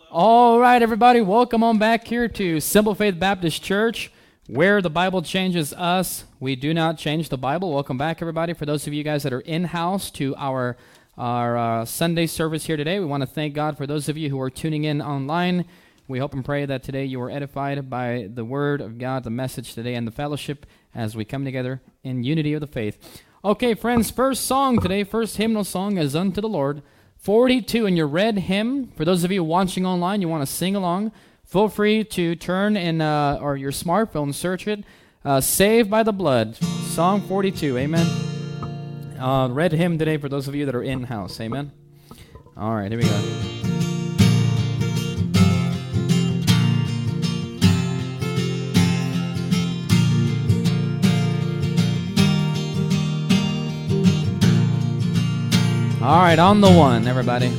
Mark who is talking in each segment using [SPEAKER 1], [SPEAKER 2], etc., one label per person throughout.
[SPEAKER 1] All right, everybody, welcome on back here to Simple Faith Baptist Church, where the Bible changes us. We do not change the Bible. Welcome back, everybody. For those of you guys that are in-house to our Sunday service here today, we want to thank God for those of you who are tuning in online. We hope and pray that today you are edified by the Word of God, the message today, and the fellowship as we come together in unity of the faith. Okay, friends, first song today, first hymnal song is Unto the Lord. 42 in your red hymn. For those of you watching online, you want to sing along, feel free to turn in or your smartphone, search it. Saved by the Blood, song 42, amen. Red hymn today for those of you that are in-house, amen. All right, here we go. All right, on the one, everybody.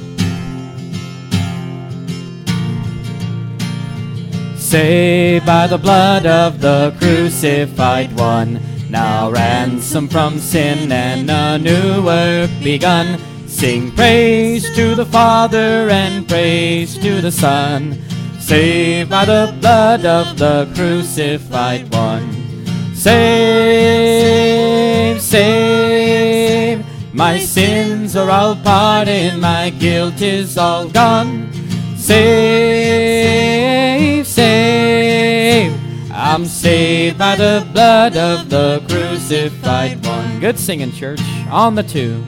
[SPEAKER 1] Saved by the blood of the crucified one, now ransomed from sin and a new work begun. Sing praise to the Father and praise to the Son. Saved by the blood of the crucified one. Save, save. My sins are all pardoned, my guilt is all gone. Save, save. I'm saved by the blood of the crucified one. Good singing, church. On the two.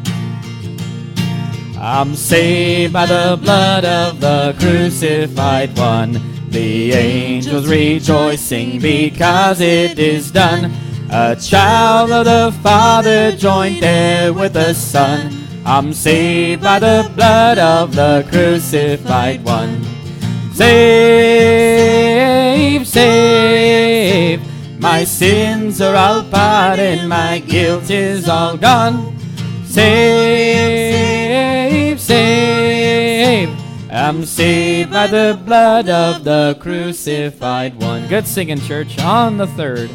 [SPEAKER 1] I'm saved by the blood of the crucified one. The angels rejoicing because it is done. A child of the Father joined there with the Son. I'm saved by the blood of the crucified one. Save, save. My sins are all pardoned, my guilt is all gone. Save, save. I'm saved by the blood of the crucified one. Good singing, church. On the third.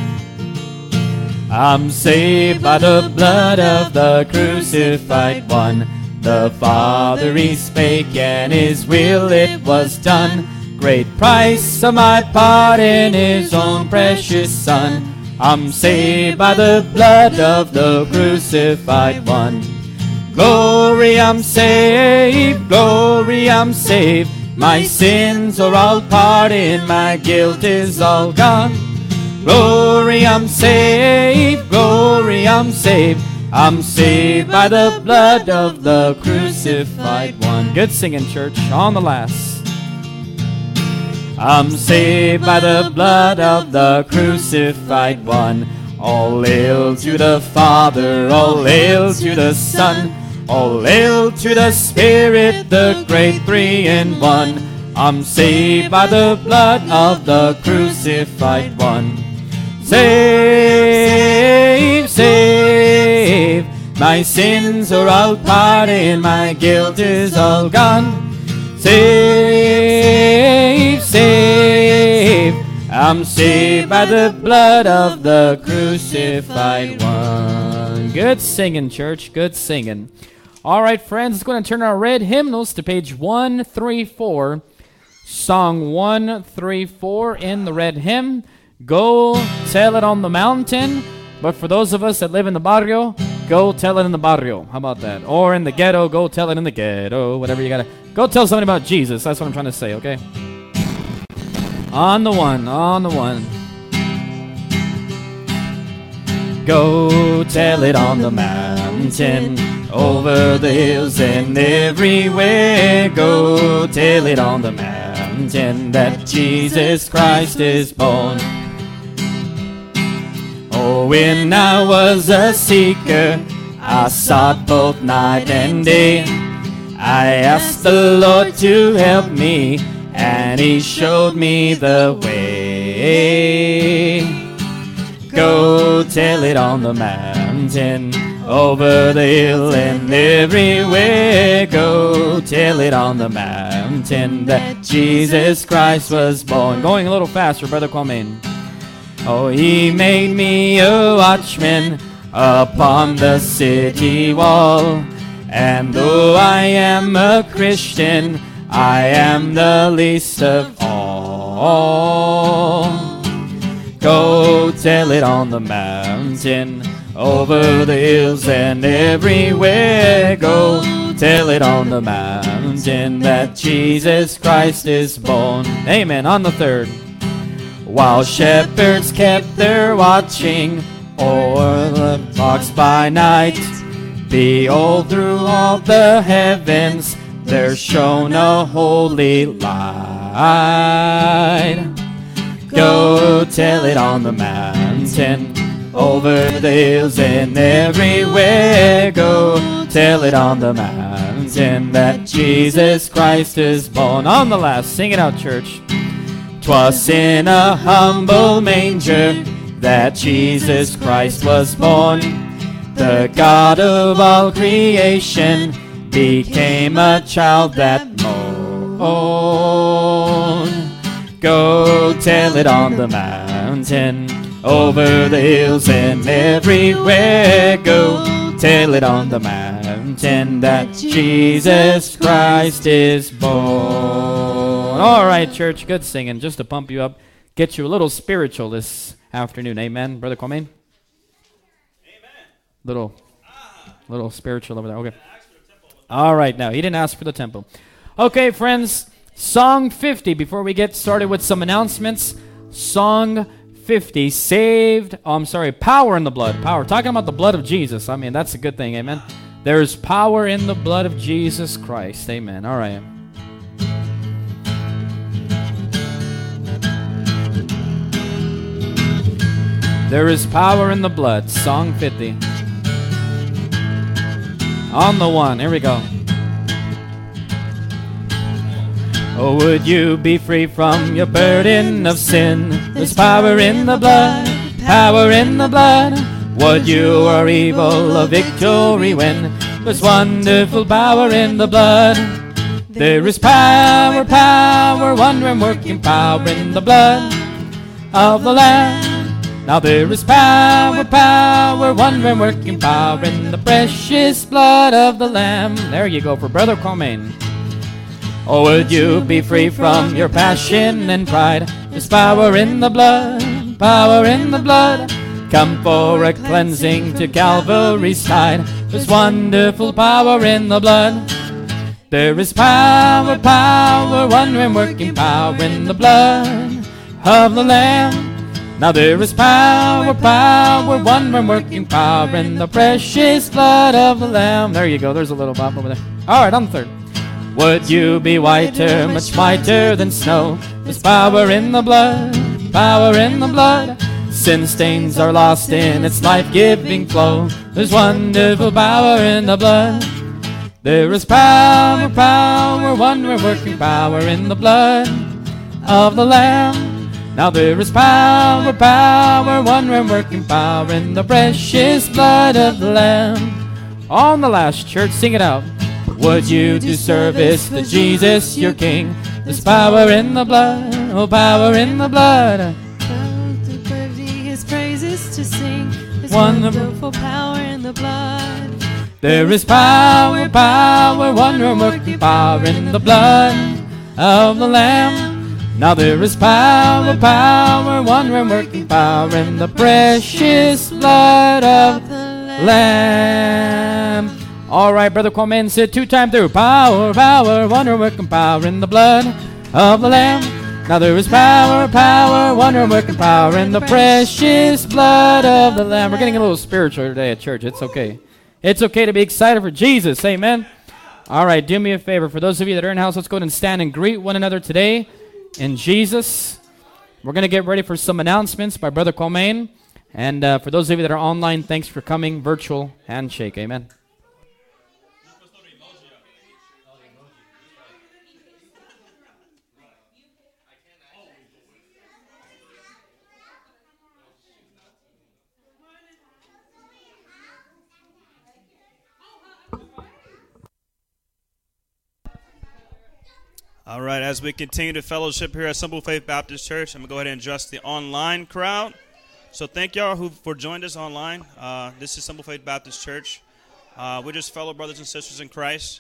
[SPEAKER 1] I'm saved by the blood of the crucified one. The Father he spake, and his will it was done. Great price of my pardon, his own precious Son. I'm saved by the blood of the crucified one. Glory, I'm saved, glory, I'm saved. My sins are all pardoned, my guilt is all gone. Glory, I'm saved, glory, I'm saved. I'm saved by the blood of the crucified one. Good singing, church. On the last. I'm saved by the blood of the crucified one. All hail to the Father, all hail to the Son, all hail to the Spirit, the great three in one. I'm saved by the blood of the crucified one. Save, save. My sins are all pardoned, my guilt is all gone. Save, save. I'm saved by the blood of the crucified one. Good singing, church. Good singing. All right, friends, let's go ahead and turn our red hymnals to page 134. Song 134 in the red hymn. Go tell it on the mountain. But for those of us that live in the barrio, go tell it in the barrio. How about that? Or in the ghetto, go tell it in the ghetto. Whatever you gotta. Go tell somebody about Jesus. That's what I'm trying to say, okay? On the one, on the one. Go tell it on the mountain, over the hills and everywhere. Go tell it on the mountain that Jesus Christ is born. Oh, when I was a seeker, I sought both night and day. I asked the Lord to help me, and he showed me the way. Go tell it on the mountain, over the hill and everywhere. Go tell it on the mountain that Jesus Christ was born. Going a little faster, Brother Kwame. Oh, he made me a watchman upon the city wall. And though I am a Christian, I am the least of all. Go tell it on the mountain, over the hills and everywhere. Go tell it on the mountain that Jesus Christ is born. Amen. On the third. While shepherds kept their watching o'er the flocks by night, behold, through all the heavens there shone a holy light. Go tell it on the mountain, over the hills and everywhere. Go tell it on the mountain that Jesus Christ is born. On the last, sing it out, church. 'Twas in a humble manger that Jesus Christ was born. The God of all creation became a child that mourned. Go tell it on the mountain, over the hills and everywhere. Go tell it on the mountain that Jesus Christ is born. All right, church, good singing. Just to pump you up, get you a little spiritual this afternoon. Amen, Brother Colmaine? Amen. Little spiritual over there. Okay. All right, now, he didn't ask for the tempo. Okay, friends, Song 50, before we get started with some announcements. Song 50, power in the blood. Power, talking about the blood of Jesus. I mean, that's a good thing, amen. There's power in the blood of Jesus Christ, amen. All right. There is power in the blood, Song 50. On the one, here we go. Oh, would you be free from your burden of sin? There's power in the blood, power in the blood. Would you are evil, a victory win? There's wonderful power in the blood. There is power, power, wonder and working power in the blood of the Lamb. Now there is power, power, wonder and working power in the precious blood of the Lamb. There you go for Brother Colmaine. Or would you be free from your passion and pride? There's power in the blood, power in the blood. Come for a cleansing to Calvary's side. There's wonderful power in the blood. There is power, power, wonder and working power in the blood of the Lamb. Now there is power, power, wonder and working power in the precious blood of the Lamb. There you go, there's a little bop over there. All right, on the third. Would you be whiter, much whiter than snow? There's power in the blood, power in the blood. Sin stains are lost in its life-giving flow. There's wonderful power in the blood. There is power, power, wonder, working power in the blood of the Lamb. Now there is power, power, wonder, working power in the precious blood of the Lamb. On the last, church, sing it out. Would you do service to Jesus, your King? There's power in the blood, oh, power in the blood.
[SPEAKER 2] His praises to sing. There's
[SPEAKER 1] wonderful
[SPEAKER 2] power in the blood.
[SPEAKER 1] There is power, power, wonder, working power in the blood of the Lamb. Now there is power, power, wonder, working power in the precious blood of the Lamb. All right, Brother Colmaine, sit 2 times through. Power, power, wonder, working power in the blood of the Lamb. Now there is power, power, wonder, working power in the precious blood of the Lamb. We're getting a little spiritual today at church. It's okay. It's okay to be excited for Jesus. Amen. All right, do me a favor. For those of you that are in house, let's go ahead and stand and greet one another today in Jesus. We're going to get ready for some announcements by Brother Colmaine. And for those of you that are online, thanks for coming. Virtual handshake. Amen.
[SPEAKER 3] All right, as we continue to fellowship here at Simple Faith Baptist Church, I'm going to go ahead and address the online crowd. So thank y'all for joined us online. This is Simple Faith Baptist Church. We're just fellow brothers and sisters in Christ.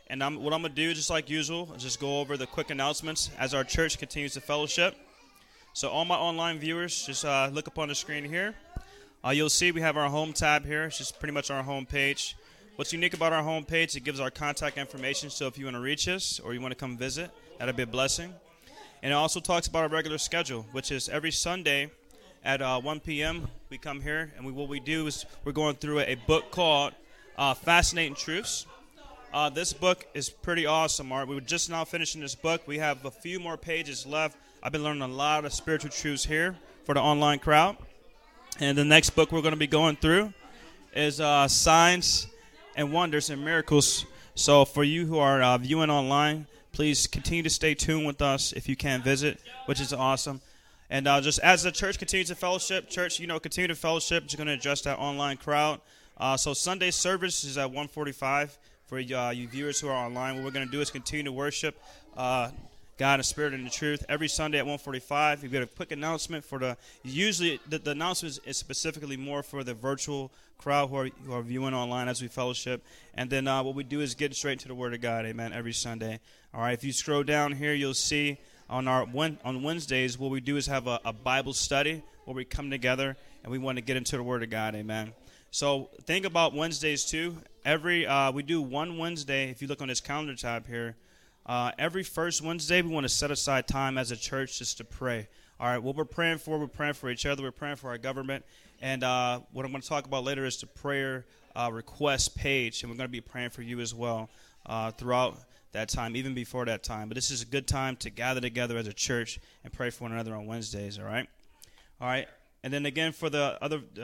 [SPEAKER 3] And what I'm going to do, just like usual, is just go over the quick announcements as our church continues to fellowship. So all my online viewers, just look up on the screen here. You'll see we have our home tab here. It's just pretty much our home page. What's unique about our home page, it gives our contact information. So if you want to reach us or you want to come visit, that'll be a blessing. And it also talks about our regular schedule, which is every Sunday at 1 p.m. we come here. And what we do is we're going through a book called Fascinating Truths. This book is pretty awesome, Art. We were just now finishing this book. We have a few more pages left. I've been learning a lot of spiritual truths here for the online crowd. And the next book we're going to be going through is Signs and Wonders and Miracles. So for you who are viewing online, please continue to stay tuned with us if you can visit, which is awesome. And just as the church continues to fellowship, continue to fellowship. Just going to address that online crowd. So Sunday service is at 1:45 for you viewers who are online. What we're going to do is continue to worship God in spirit and in truth every Sunday at 1:45. We've got a quick announcement for usually the announcement is specifically more for the virtual crowd who are viewing online as we fellowship. And then what we do is get straight to the Word of God, amen, every Sunday. All right, if you scroll down here, you'll see on Wednesdays what we do is have a Bible study where we come together and we want to get into the Word of God, amen. So think about Wednesdays too. We do one Wednesday, if you look on this calendar tab here, every first Wednesday, we want to set aside time as a church just to pray. All right, what we're praying for each other, we're praying for our government. And what I'm going to talk about later is the prayer request page, and we're going to be praying for you as well throughout that time, even before that time. But this is a good time to gather together as a church and pray for one another on Wednesdays, all right? All right. And then again for the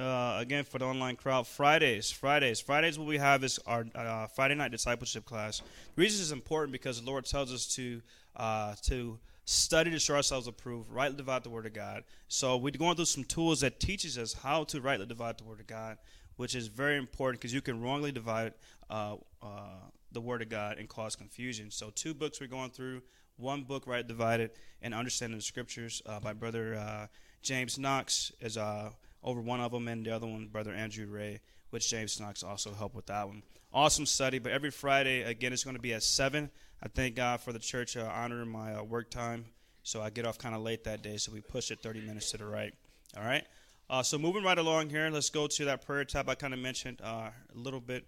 [SPEAKER 3] online crowd, Fridays, what we have is our Friday night discipleship class. The reason this is important because the Lord tells us to study to show ourselves approved, rightly divide the Word of God. So we're going through some tools that teaches us how to rightly divide the Word of God, which is very important because you can wrongly divide the Word of God and cause confusion. So 2 books we're going through, 1 book, Right Divided, and Understanding the Scriptures by Brother James Knox is over one of them, and the other one, Brother Andrew Ray, which James Knox also helped with that one. Awesome study, but every Friday, again, it's going to be at 7. I thank God for the church honoring my work time, so I get off kind of late that day, so we push it 30 minutes to the right. All right? So moving right along here, let's go to that prayer tab I kind of mentioned a little bit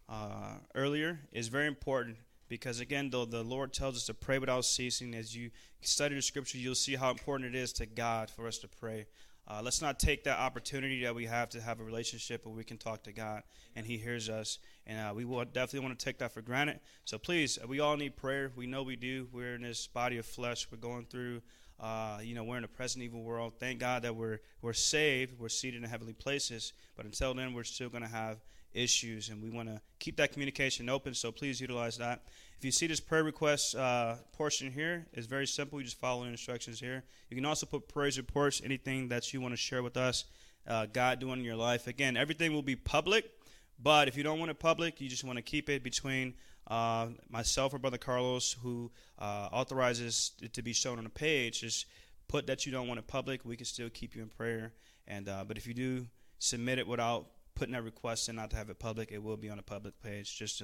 [SPEAKER 3] earlier. Is very important because, again, though the Lord tells us to pray without ceasing, as you study the Scripture, you'll see how important it is to God for us to pray. Let's not take that opportunity that we have to have a relationship where we can talk to God and He hears us. And we will definitely want to take that for granted. So please, we all need prayer. We know we do. We're in this body of flesh. We're going through, we're in a present evil world. Thank God that we're saved. We're seated in heavenly places. But until then, we're still going to have issues. And we want to keep that communication open. So please utilize that. If you see this prayer request portion here, it's very simple. You just follow the instructions here. You can also put praise reports, anything that you want to share with us, God doing in your life. Again, everything will be public. But if you don't want it public, you just want to keep it between myself or Brother Carlos, who authorizes it to be shown on the page. Just put that you don't want it public. We can still keep you in prayer. And but if you do submit it without putting that request in, not to have it public, it will be on a public page. Just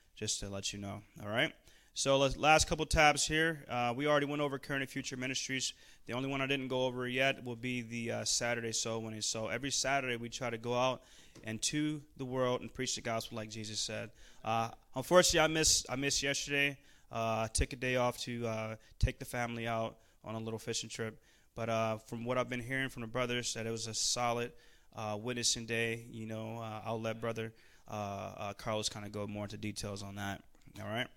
[SPEAKER 3] to let you know. All right. So last couple tabs here. We already went over current and future ministries. The only one I didn't go over yet will be the Saturday soul winning. So every Saturday we try to go out into the world and preach the gospel like Jesus said. Unfortunately, I missed yesterday. I took a day off to take the family out on a little fishing trip. But from what I've been hearing from the brothers, that it was a solid witnessing day. I'll let Brother Carlos kind of go more into details on that. All right.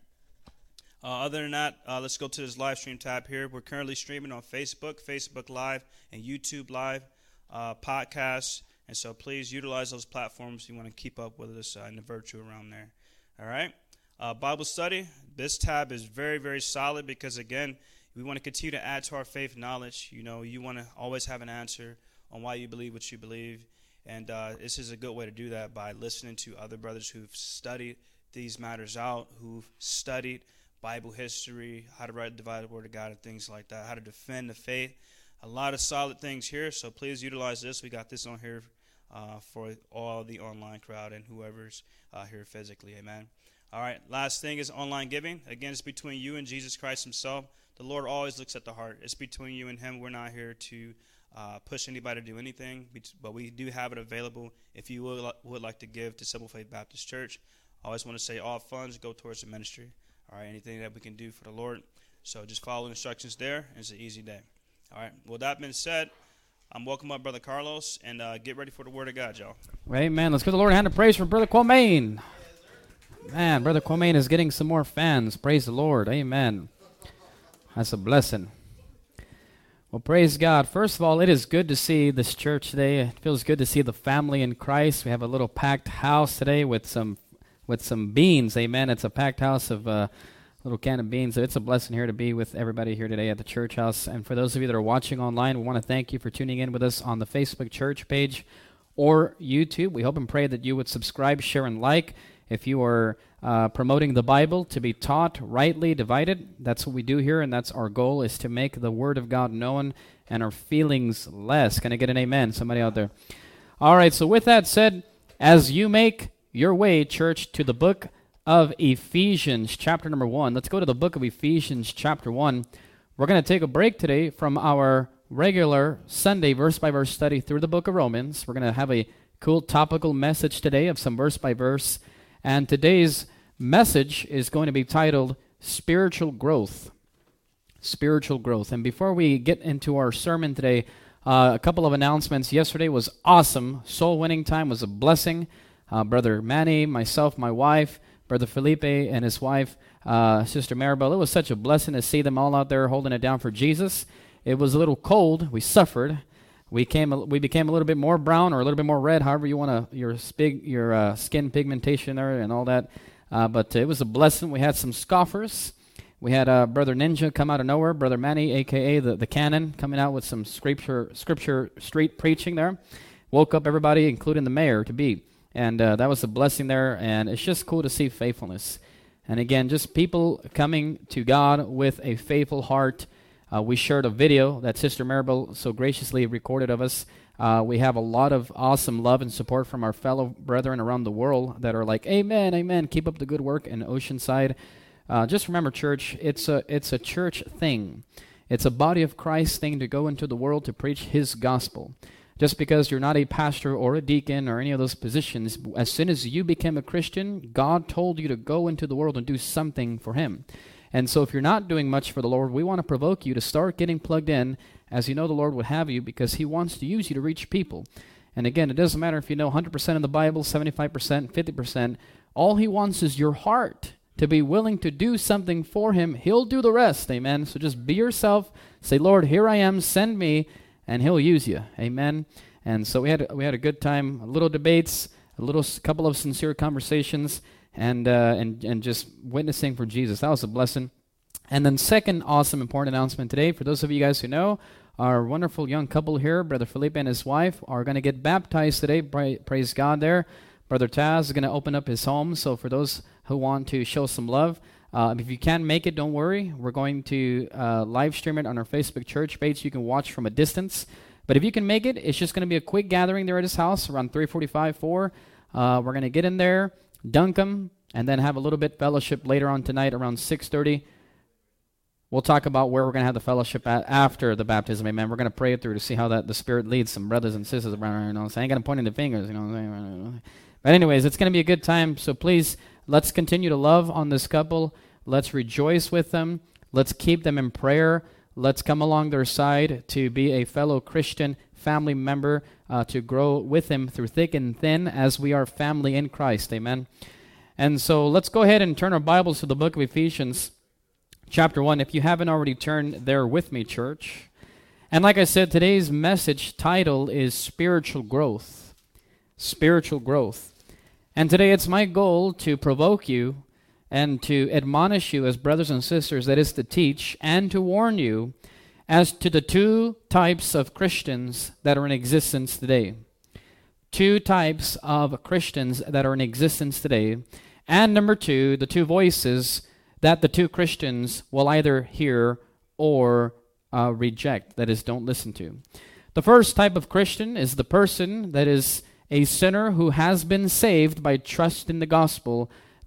[SPEAKER 3] Other than that, let's go to this live stream tab here. We're currently streaming on Facebook Live, and YouTube Live, podcasts. And so please utilize those platforms. You want to keep up with us in the virtual realm there. All right. Bible study. This tab is very, very solid because, again, we want to continue to add to our faith knowledge. You want to always have an answer on why you believe what you believe. And this is a good way to do that by listening to other brothers who've studied these matters out, who've studied Bible history, how to write the divided word of God and things like that, how to defend the faith. A lot of solid things here, so please utilize this. We got this on here for all the online crowd and whoever's here physically, amen. All right, last thing is online giving. Again, it's between you and Jesus Christ himself. The Lord always looks at the heart. It's between you and him. We're not here to push anybody to do anything, but we do have it available if you would like to give to Simple Faith Baptist Church. I always want to say all funds go towards the ministry. All right, anything that we can do for the Lord. So just follow the instructions there, and it's an easy day. All right, well, that being said, I'm welcome up Brother Carlos, and get ready for the Word of God, y'all.
[SPEAKER 1] Amen. Let's give the Lord a hand of praise for Brother Quamain. Man, Brother Quamain is getting some more fans. Praise the Lord. Amen. That's a blessing. Well, praise God. First of all, it is good to see this church today. It feels good to see the family in Christ. We have a little packed house today with some beans. Amen. It's a packed house of little can of beans. So it's a blessing here to be with everybody here today at the church house. And for those of you that are watching online, we want to thank you for tuning in with us on the Facebook church page or YouTube. We hope and pray that you would subscribe, share, and like. If you are promoting the Bible to be taught, rightly divided, that's what we do here, and that's our goal, is to make the Word of God known and our feelings less. Can I get an amen? Somebody out there. All right, so with that said, as you make your way, church, to the book of Ephesians, chapter number 1. Let's go to the book of Ephesians, chapter 1. We're going to take a break today from our regular Sunday verse-by-verse study through the book of Romans. We're going to have a cool topical message today of some verse-by-verse. And today's message is going to be titled Spiritual Growth. Spiritual Growth. And before we get into our sermon today, a couple of announcements. Yesterday was awesome. Soul winning time was a blessing. Brother Manny, myself, my wife, Brother Felipe and his wife, Sister Maribel. It was such a blessing to see them all out there holding it down for Jesus. It was a little cold. We suffered. We became a little bit more brown or a little bit more red, however you want to, your skin pigmentation there and all that. But it was a blessing. We had some scoffers. We had Brother Ninja come out of nowhere, Brother Manny, a.k.a. the Canon, coming out with some scripture street preaching there. Woke up everybody, including the mayor, to be. And that was a blessing there, and it's just cool to see faithfulness. And again, just people coming to God with a faithful heart. We shared a video that Sister Maribel so graciously recorded of us. We have a lot of awesome love and support from our fellow brethren around the world that are like, amen, amen, keep up the good work in Oceanside. Just remember, church, it's a church thing. It's a body of Christ thing to go into the world to preach His gospel. Just because you're not a pastor or a deacon or any of those positions, as soon as you became a Christian, God told you to go into the world and do something for Him. And so if you're not doing much for the Lord, we want to provoke you to start getting plugged in, as you know the Lord would have you, because He wants to use you to reach people. And again, it doesn't matter if you know 100% of the Bible, 75%, 50%. All He wants is your heart to be willing to do something for Him. He'll do the rest, amen? So just be yourself. Say, Lord, here I am, send me, and He'll use you, amen? And so we had a good time, a little debates, couple of sincere conversations, and just witnessing for Jesus. That was a blessing. And then second awesome important announcement today, for those of you guys who know, our wonderful young couple here, Brother Felipe and his wife, are going to get baptized today. Praise God there. Brother Taz is going to open up his home. So for those who want to show some love, if you can't make it, don't worry. We're going to live stream it on our Facebook church page. You can watch from a distance. But if you can make it, it's just going to be a quick gathering there at his house around 3:45, 4. We're going to get in there, dunk them, and then have a little bit fellowship later on tonight around 6:30. We'll talk about where we're going to have the fellowship at after the baptism, amen. We're going to pray it through to see how the Spirit leads some brothers and sisters around here. You know, so I ain't going to point the fingers, you know. But anyways, it's going to be a good time. So please, let's continue to love on this couple. Let's rejoice with them. Let's keep them in prayer. Let's come along their side to be a fellow Christian family member, to grow with them through thick and thin as we are family in Christ, amen. And so let's go ahead and turn our Bibles to the book of Ephesians, chapter 1, if you haven't already turned there with me, church. And like I said, today's message title is Spiritual Growth. Spiritual Growth. And today it's my goal to provoke you and to admonish you as brothers and sisters, that is to teach and to warn you as to the two types of Christians that are in existence today. Two types of Christians that are in existence today. And number two, the two voices that the two Christians will either hear or reject, that is, don't listen to. The first type of Christian is the person that is a sinner who has been saved by trust in the gospel,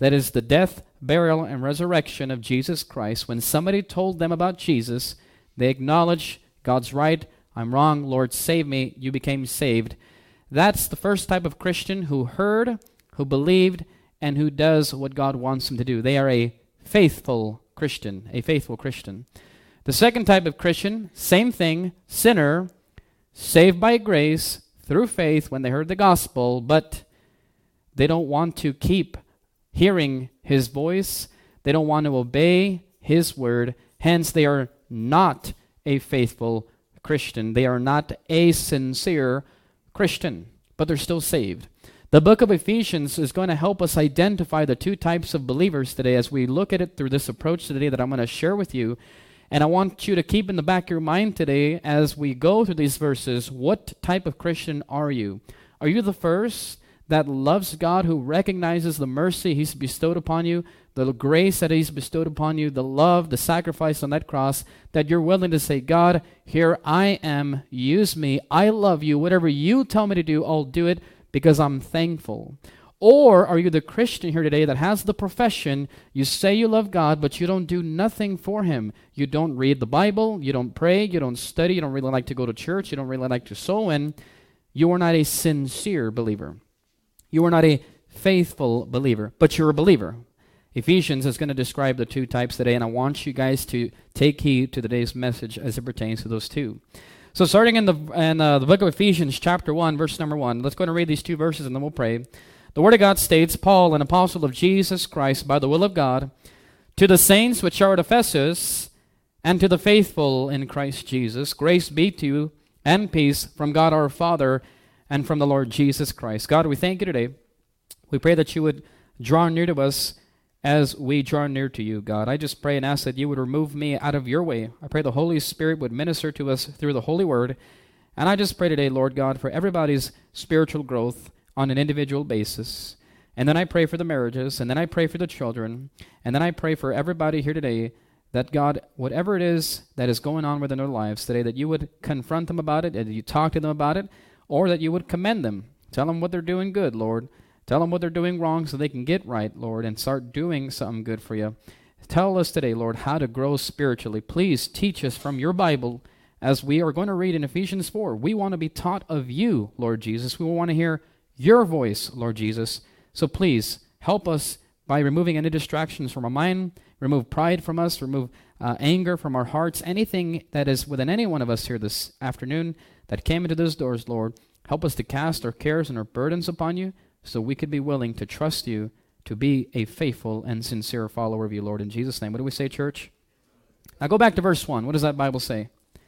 [SPEAKER 1] That is the death, burial, and resurrection of Jesus Christ. When somebody told them about Jesus, they acknowledge God's right, I'm wrong, Lord, save me, you became saved. That's the first type of Christian who heard, who believed, and who does what God wants them to do. They are a faithful Christian, a faithful Christian. The second type of Christian, same thing, sinner, saved by grace through faith when they heard the gospel, but they don't want to keep hearing his voice. They don't want to obey his word. Hence, they are not a faithful Christian. They are not a sincere Christian, but they're still saved. The book of Ephesians is going to help us identify the two types of believers today as we look at it through this approach today that I'm going to share with you. And I want you to keep in the back of your mind today as we go through these verses, what type of Christian are you? Are you the first that loves God, who recognizes the mercy he's bestowed upon you, the grace that he's bestowed upon you, the love, the sacrifice on that cross, that you're willing to say, God, here I am, use me, I love you, whatever you tell me to do, I'll do it because I'm thankful? Or are you the Christian here today that has the profession, you say you love God, but you don't do nothing for him? You don't read the Bible, you don't pray, you don't study, you don't really like to go to church, you don't really like to sow in. You are not a sincere believer. You are not a faithful believer, but you're a believer. Ephesians is going to describe the two types today, and I want you guys to take heed to today's message as it pertains to those two. So starting in the book of Ephesians, chapter 1, verse number 1, let's go and read these two verses, and then we'll pray. The Word of God states, Paul, an apostle of Jesus Christ, by the will of God, to the saints which are at Ephesus, and to the faithful in Christ Jesus, grace be to you and peace from God our Father and from the Lord Jesus Christ. God, we thank you today. We pray that you would draw near to us as we draw near to you, God. I just pray and ask that you would remove me out of your way. I pray the Holy Spirit would minister to us through the Holy Word. And I just pray today, Lord God, for everybody's spiritual growth on an individual basis. And then I pray for the marriages, and then I pray for the children, and then I pray for everybody here today that, God, whatever it is that is going on within their lives today, that you would confront them about it, and you talk to them about it, or that you would commend them. Tell them what they're doing good, Lord. Tell them what they're doing wrong so they can get right, Lord, and start doing something good for you. Tell us today, Lord, how to grow spiritually. Please teach us from your Bible as we are going to read in Ephesians 4. We want to be taught of you, Lord Jesus. We want to hear your voice, Lord Jesus. So please help us by removing any distractions from our mind, remove pride from us, remove anger from our hearts, anything that is within any one of us here this afternoon that came into those doors, Lord. Help us to cast our cares and our burdens upon you so we could be willing to trust you to be a faithful and sincere follower of you, Lord. In Jesus' name. What do we say, church? Now go back to verse 1. What does that Bible say?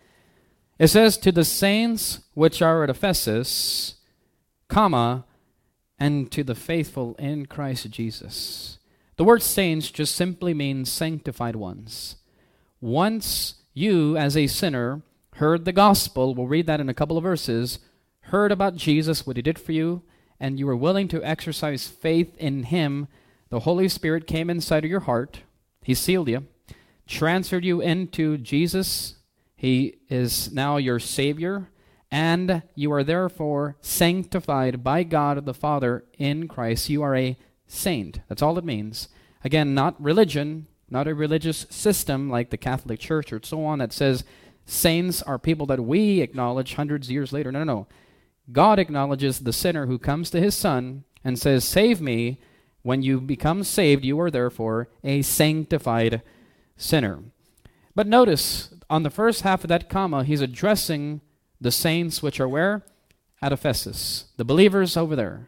[SPEAKER 1] It says, to the saints which are at Ephesus, comma, and to the faithful in Christ Jesus. The word saints just simply means sanctified ones. Once you, as a sinner, heard the gospel, we'll read that in a couple of verses, heard about Jesus, what he did for you, and you were willing to exercise faith in him, the Holy Spirit came inside of your heart, he sealed you, transferred you into Jesus, he is now your Savior, and you are therefore sanctified by God the Father in Christ. You are a saint. That's all it means. Again, not religion, not a religious system like the Catholic Church or so on that says saints are people that we acknowledge hundreds of years later. No. God acknowledges the sinner who comes to his Son and says, save me. When you become saved, you are therefore a sanctified sinner. But notice, on the first half of that comma, he's addressing the saints which are where? At Ephesus. The believers over there.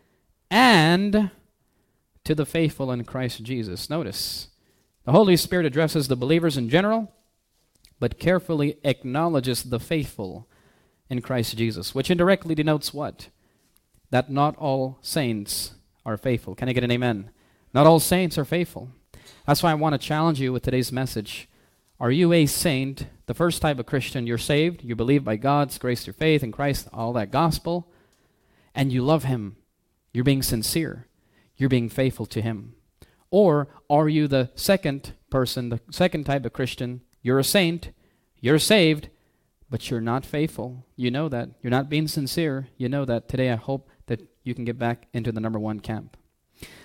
[SPEAKER 1] And to the faithful in Christ Jesus. Notice, the Holy Spirit addresses the believers in general, but carefully acknowledges the faithful in Christ Jesus, which indirectly denotes what? That not all saints are faithful. Can I get an amen? Not all saints are faithful. That's why I want to challenge you with today's message. Are you a saint? The first type of Christian, you're saved, you believe by God's grace through faith in Christ, all that gospel, and you love him. You're being sincere. You're being faithful to him. Or are you the second person, the second type of Christian? You're a saint, you're saved, but you're not faithful. You know that. You're not being sincere. You know that. Today I hope that you can get back into the number one camp. Now,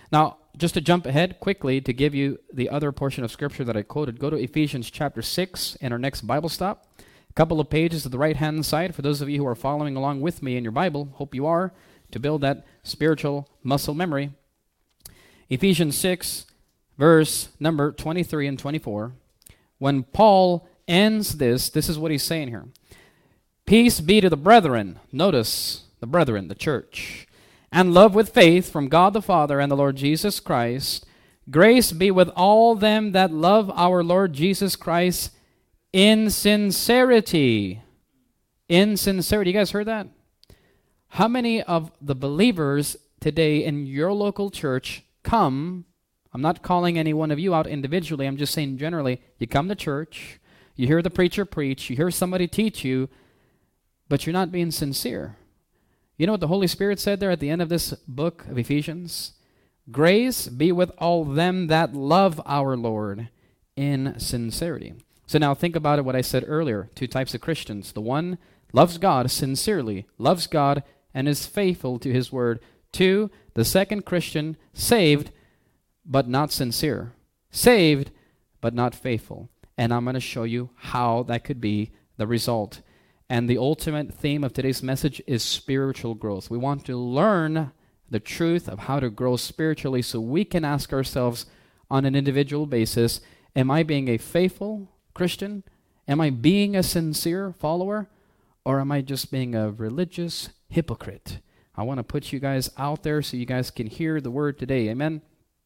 [SPEAKER 1] just to jump ahead quickly to give you the other portion of Scripture that I quoted, go to Ephesians chapter 6 in our next Bible stop. A couple of pages to the right-hand side for those of you who are following along with me in your Bible. Hope you are, to build that spiritual muscle memory. Ephesians 6, verse number 23 and 24. When Paul ends this is what he's saying here. Peace be to the brethren. Notice the brethren, the church. And love with faith from God the Father and the Lord Jesus Christ. Grace be with all them that love our Lord Jesus Christ in sincerity. In sincerity. You guys heard that? How many of the believers today in your local church come? I'm not calling any one of you out individually. I'm just saying generally, you come to church, you hear the preacher preach, you hear somebody teach you, but you're not being sincere. You know what the Holy Spirit said there at the end of this book of Ephesians? Grace be with all them that love our Lord in sincerity. So now think about it, what I said earlier. Two types of Christians. The one loves God sincerely, loves God and is faithful to his word. Two, the second Christian, saved but not sincere. Saved but not faithful. And I'm going to show you how that could be the result. And the ultimate theme of today's message is spiritual growth. We want to learn the truth of how to grow spiritually so we can ask ourselves on an individual basis, am I being a faithful Christian? Am I being a sincere follower? Or am I just being a religious hypocrite? I want to put you guys out there so you guys can hear the word today. Amen?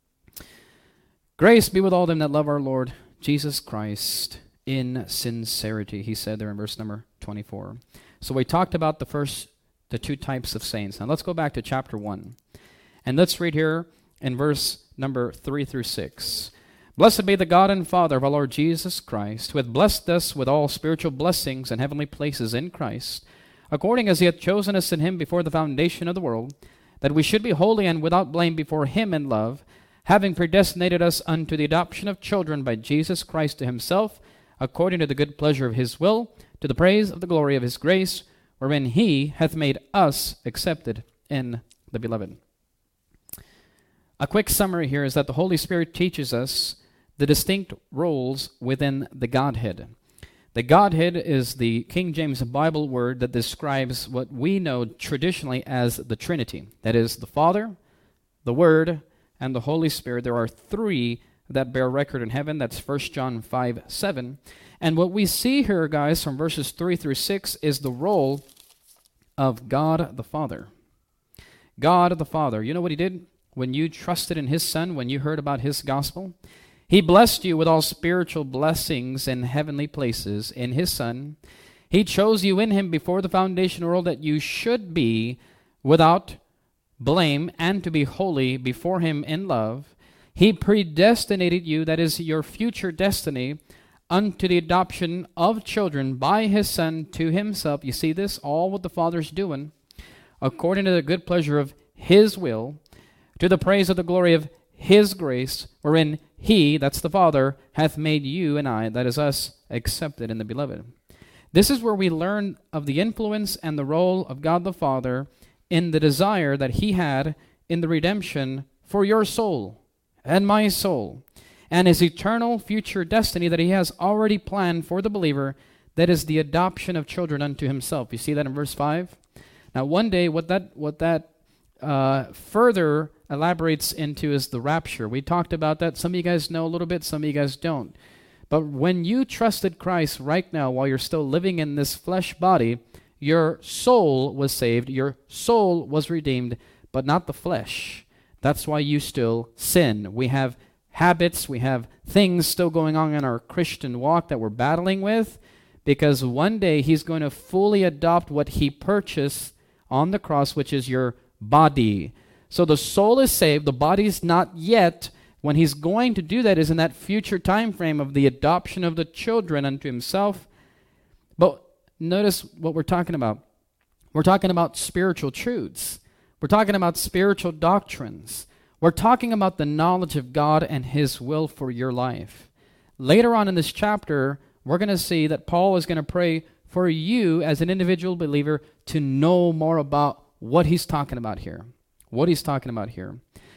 [SPEAKER 1] Grace be with all them that love our Lord Jesus Christ in sincerity, he said there in verse number 24. So we talked about the two types of saints. Now let's go back to chapter 1. And let's read here in verse number 3 through 6. Blessed be the God and Father of our Lord Jesus Christ, who hath blessed us with all spiritual blessings in heavenly places in Christ, according as he hath chosen us in him before the foundation of the world, that we should be holy and without blame before him in love, having predestinated us unto the adoption of children by Jesus Christ to himself, according to the good pleasure of his will, to the praise of the glory of his grace, wherein he hath made us accepted in the beloved. A quick summary here is that the Holy Spirit teaches us the distinct roles within the Godhead. The Godhead is the King James Bible word that describes what we know traditionally as the Trinity. That is, the Father, the Word, and the Holy Spirit. There are three that bear record in heaven. That's 1 John 5:7. And what we see here, guys, from verses 3 through 6 is the role of God the Father. God the Father. You know what he did when you trusted in his Son, when you heard about his gospel? He blessed you with all spiritual blessings in heavenly places in his Son. He chose you in him before the foundation of the world that you should be without blame and to be holy before him in love. He predestinated you, that is your future destiny, unto the adoption of children by his Son to himself. You see this? All what the Father's doing, according to the good pleasure of his will, to the praise of the glory of his grace, wherein he, that's the Father, hath made you and I, that is us, accepted in the beloved. This is where we learn of the influence and the role of God the Father in the desire that he had in the redemption for your soul and my soul, and his eternal future destiny that he has already planned for the believer, that is the adoption of children unto himself. You see that in verse 5? Now one day what that further elaborates into is the rapture. We talked about that. Some of you guys know a little bit, some of you guys don't. But when you trusted Christ right now while you're still living in this flesh body, your soul was saved, your soul was redeemed, but not the flesh. That's why you still sin. We have habits, we have things still going on in our Christian walk that we're battling with, because one day he's going to fully adopt what he purchased on the cross, which is your body. So the soul is saved, the body's not yet. When he's going to do that is in that future time frame of the adoption of the children unto himself. But notice what we're talking about. We're talking about spiritual truths. We're talking about spiritual doctrines. We're talking about the knowledge of God and his will for your life. Later on in this chapter, we're going to see that Paul is going to pray for you as an individual believer to know more about what he's talking about here. What he's talking about here.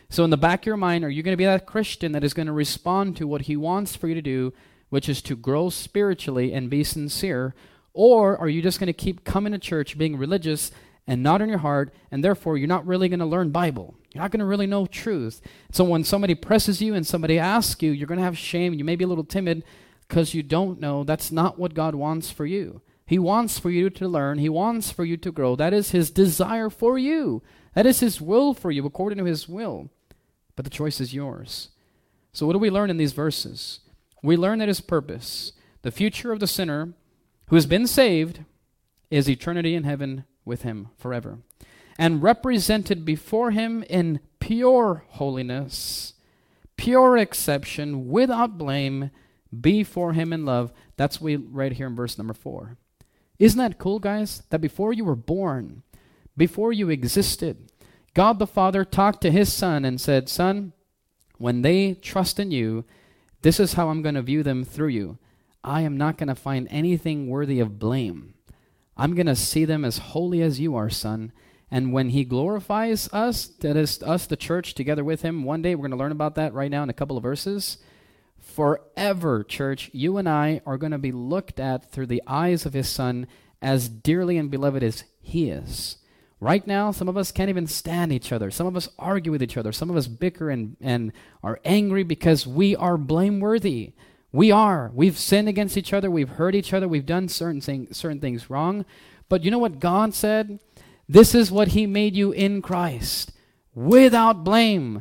[SPEAKER 1] So in the back of your mind, are you going to be that Christian that is going to respond to what he wants for you to do, which is to grow spiritually and be sincere? Or are you just going to keep coming to church, being religious and not in your heart, and therefore you're not really going to learn Bible? You're not going to really know truth. So when somebody presses you and somebody asks you, you're going to have shame. You may be a little timid because you don't know. That's not what God wants for you. He wants for you to learn. He wants for you to grow. That is his desire for you. That is his will for you, according to his will. But the choice is yours. So what do we learn in these verses? We learn that his purpose, the future of the sinner who has been saved, is eternity in heaven with him forever, and represented before him in pure holiness, pure exception, without blame, before him in love. That's what we read here in verse number 4. Isn't that cool, guys? That before you were born, before you existed, God the Father talked to his Son and said, Son, when they trust in you, this is how I'm going to view them through you. I am not going to find anything worthy of blame. I'm going to see them as holy as you are, Son. And when he glorifies us, that is us, the church, together with him, one day, we're going to learn about that right now in a couple of verses. Forever, church, you and I are going to be looked at through the eyes of his Son as dearly and beloved as he is. Right now, some of us can't even stand each other. Some of us argue with each other. Some of us bicker and are angry because we are blameworthy. We are. We've sinned against each other. We've hurt each other. We've done certain things wrong. But you know what God said? This is what he made you in Christ. Without blame.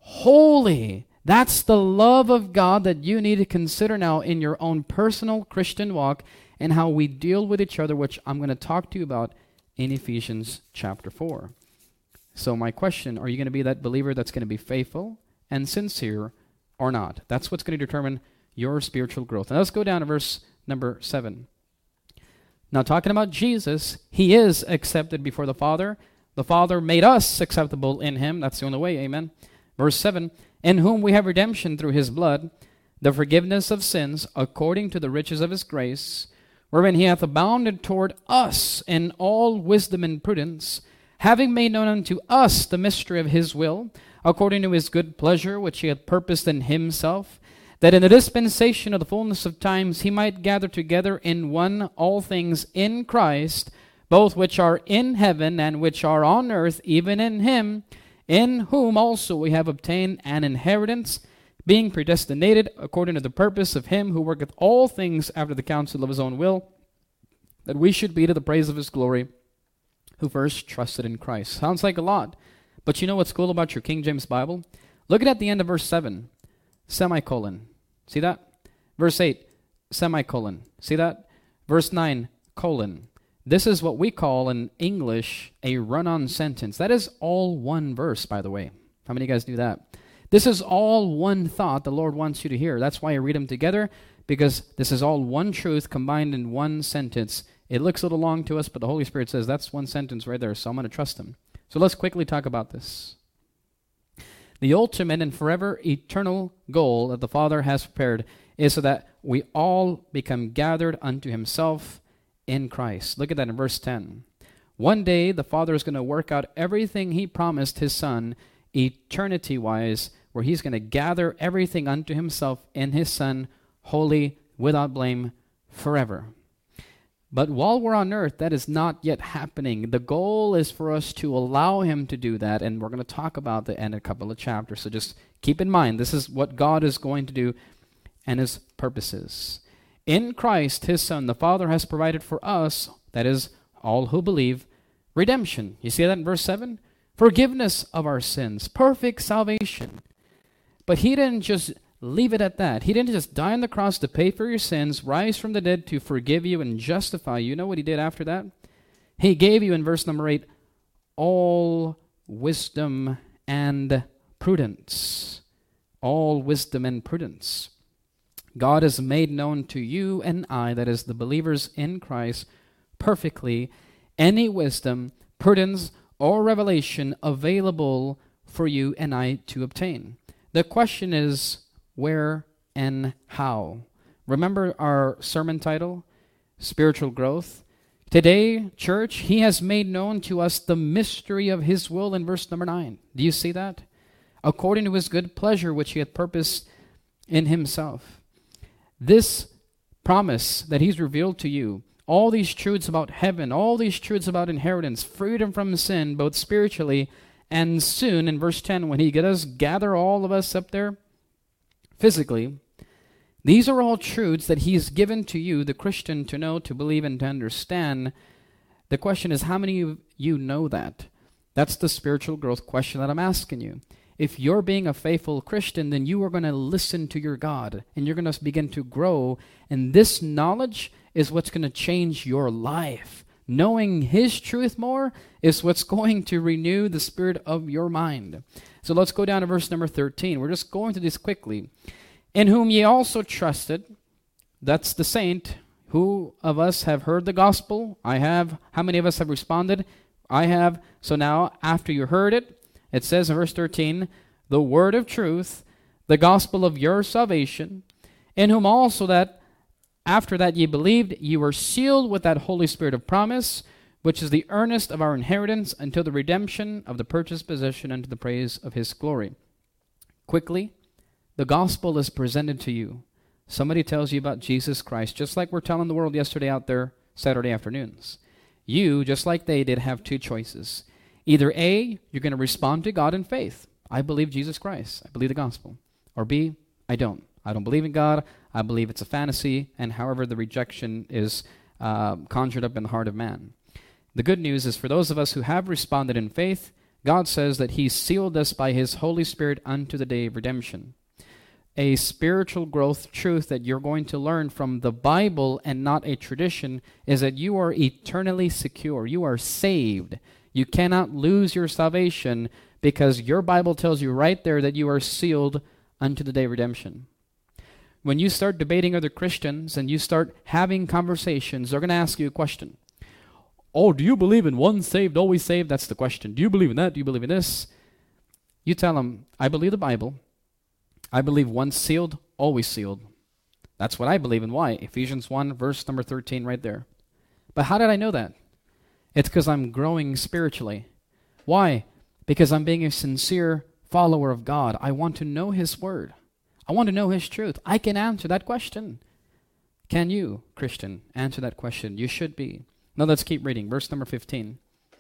[SPEAKER 1] Holy. That's the love of God that you need to consider now in your own personal Christian walk and how we deal with each other, which I'm going to talk to you about in Ephesians chapter 4. So my question, are you going to be that believer that's going to be faithful and sincere or not? That's what's going to determine your spiritual growth. Now let's go down to verse number 7. Now talking about Jesus, he is accepted before the Father. The Father made us acceptable in him. That's the only way, amen. Verse 7, in whom we have redemption through his blood, the forgiveness of sins, according to the riches of his grace, wherein he hath abounded toward us in all wisdom and prudence, having made known unto us the mystery of his will, according to his good pleasure, which he hath purposed in himself, that in the dispensation of the fullness of times he might gather together in one all things in Christ, both which are in heaven and which are on earth, even in him, in whom also we have obtained an inheritance, being predestinated according to the purpose of him who worketh all things after the counsel of his own will, that we should be to the praise of his glory, who first trusted in Christ. Sounds like a lot, but you know what's cool about your King James Bible? Look at the end of verse 7, semicolon. See that? Verse 8, semicolon. See that? Verse 9, colon. This is what we call in English a run-on sentence. That is all one verse, by the way. How many of you guys knew that? This is all one thought the Lord wants you to hear. That's why I read them together, because this is all one truth combined in one sentence. It looks a little long to us, but the Holy Spirit says that's one sentence right there, so I'm going to trust him. So let's quickly talk about this. The ultimate and forever eternal goal that the Father has prepared is so that we all become gathered unto himself in Christ. Look at that in verse 10. One day the Father is going to work out everything he promised his Son eternity-wise, where he's going to gather everything unto himself in his Son, holy, without blame, forever. But while we're on earth, that is not yet happening. The goal is for us to allow him to do that, and we're going to talk about that in a couple of chapters. So just keep in mind, this is what God is going to do and his purposes. In Christ, his Son, the Father has provided for us, that is, all who believe, redemption. You see that in verse 7? Forgiveness of our sins, perfect salvation. But he didn't just leave it at that. He didn't just die on the cross to pay for your sins, rise from the dead to forgive you and justify you. You know what he did after that? He gave you, in verse number 8, all wisdom and prudence. All wisdom and prudence. God has made known to you and I, that is the believers in Christ, perfectly any wisdom, prudence, or revelation available for you and I to obtain. The question is, where and how? Remember our sermon title, Spiritual Growth? Today, church, he has made known to us the mystery of his will in verse number 9. Do you see that? according to his good pleasure which he hath purposed in himself. This promise that he's revealed to you, all these truths about heaven, all these truths about inheritance, freedom from sin, both spiritually and soon, in verse 10, when he does gather all of us up there physically, these are all truths that he's given to you, the Christian, to know, to believe, and to understand. The question is, how many of you know that? That's the spiritual growth question that I'm asking you. If you're being a faithful Christian, then you are going to listen to your God, and you're going to begin to grow, and this knowledge is what's going to change your life. Knowing his truth more is what's going to renew the spirit of your mind. So let's go down to verse number 13. We're just going through this quickly. In whom ye also trusted, that's the saint. Who of us have heard the gospel? I have. How many of us have responded? I have. So now, after you heard it, it says in verse 13, the word of truth, the gospel of your salvation, in whom also that after that ye believed, ye were sealed with that Holy Spirit of promise, which is the earnest of our inheritance until the redemption of the purchased possession unto the praise of his glory. Quickly, the gospel is presented to you. Somebody tells you about Jesus Christ, just like we're telling the world yesterday out there, Saturday afternoons. You, just like they did, have two choices. Either A, you're going to respond to God in faith. I believe Jesus Christ. I believe the gospel. Or B, I don't. I don't believe in God. I believe it's a fantasy, and however the rejection is conjured up in the heart of man. The good news is for those of us who have responded in faith, God says that he sealed us by his Holy Spirit unto the day of redemption. A spiritual growth truth that you're going to learn from the Bible and not a tradition is that you are eternally secure. You are saved. You cannot lose your salvation because your Bible tells you right there that you are sealed unto the day of redemption. When you start debating other Christians and you start having conversations, they're going to ask you a question. Oh, do you believe in once saved, always saved? That's the question. Do you believe in that? Do you believe in this? You tell them, I believe the Bible. I believe once sealed, always sealed. That's what I believe in. Why? Ephesians 1, verse number 13 right there. But how did I know that? It's because I'm growing spiritually. Why? Because I'm being a sincere follower of God. I want to know his word. I want to know his truth. I can answer that question. Can you, Christian, answer that question? You should be. Now let's keep reading. Verse number 15.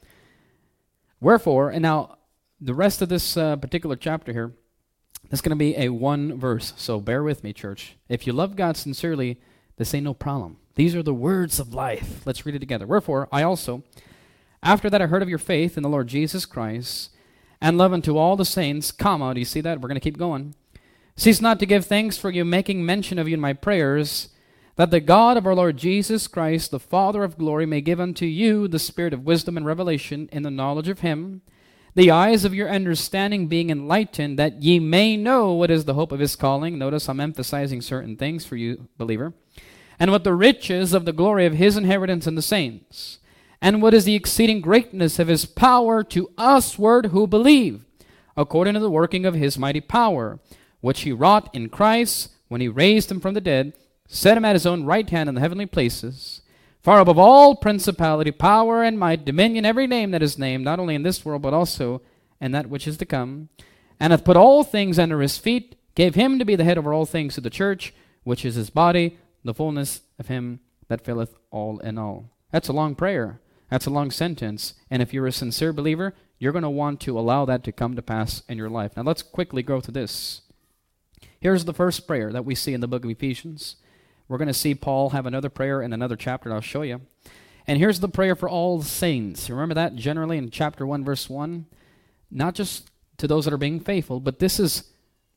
[SPEAKER 1] Wherefore, and now the rest of this particular chapter here, it's going to be a one verse. So bear with me, church. If you love God sincerely, this ain't no problem. These are the words of life. Let's read it together. Wherefore, I also, after that I heard of your faith in the Lord Jesus Christ, and love unto all the saints, comma, do you see that? We're going to keep going. Cease not to give thanks for you, making mention of you in my prayers, that the God of our Lord Jesus Christ, the Father of glory, may give unto you the spirit of wisdom and revelation in the knowledge of him, the eyes of your understanding being enlightened, that ye may know what is the hope of his calling. Notice I'm emphasizing certain things for you, believer. And what the riches of the glory of his inheritance in the saints, and what is the exceeding greatness of his power to usward who believe, according to the working of his mighty power, which he wrought in Christ when he raised him from the dead, set him at his own right hand in the heavenly places, far above all principality, power, and might, dominion, every name that is named, not only in this world, but also in that which is to come, and hath put all things under his feet, gave him to be the head over all things to the church, which is his body, the fullness of him that filleth all in all. That's a long prayer. That's a long sentence. And if you're a sincere believer, you're going to want to allow that to come to pass in your life. Now let's quickly go to this. Here's the first prayer that we see in the book of Ephesians. We're going to see Paul have another prayer in another chapter, and I'll show you. And here's the prayer for all saints. Remember that generally in chapter 1, verse 1? Not just to those that are being faithful, but this is,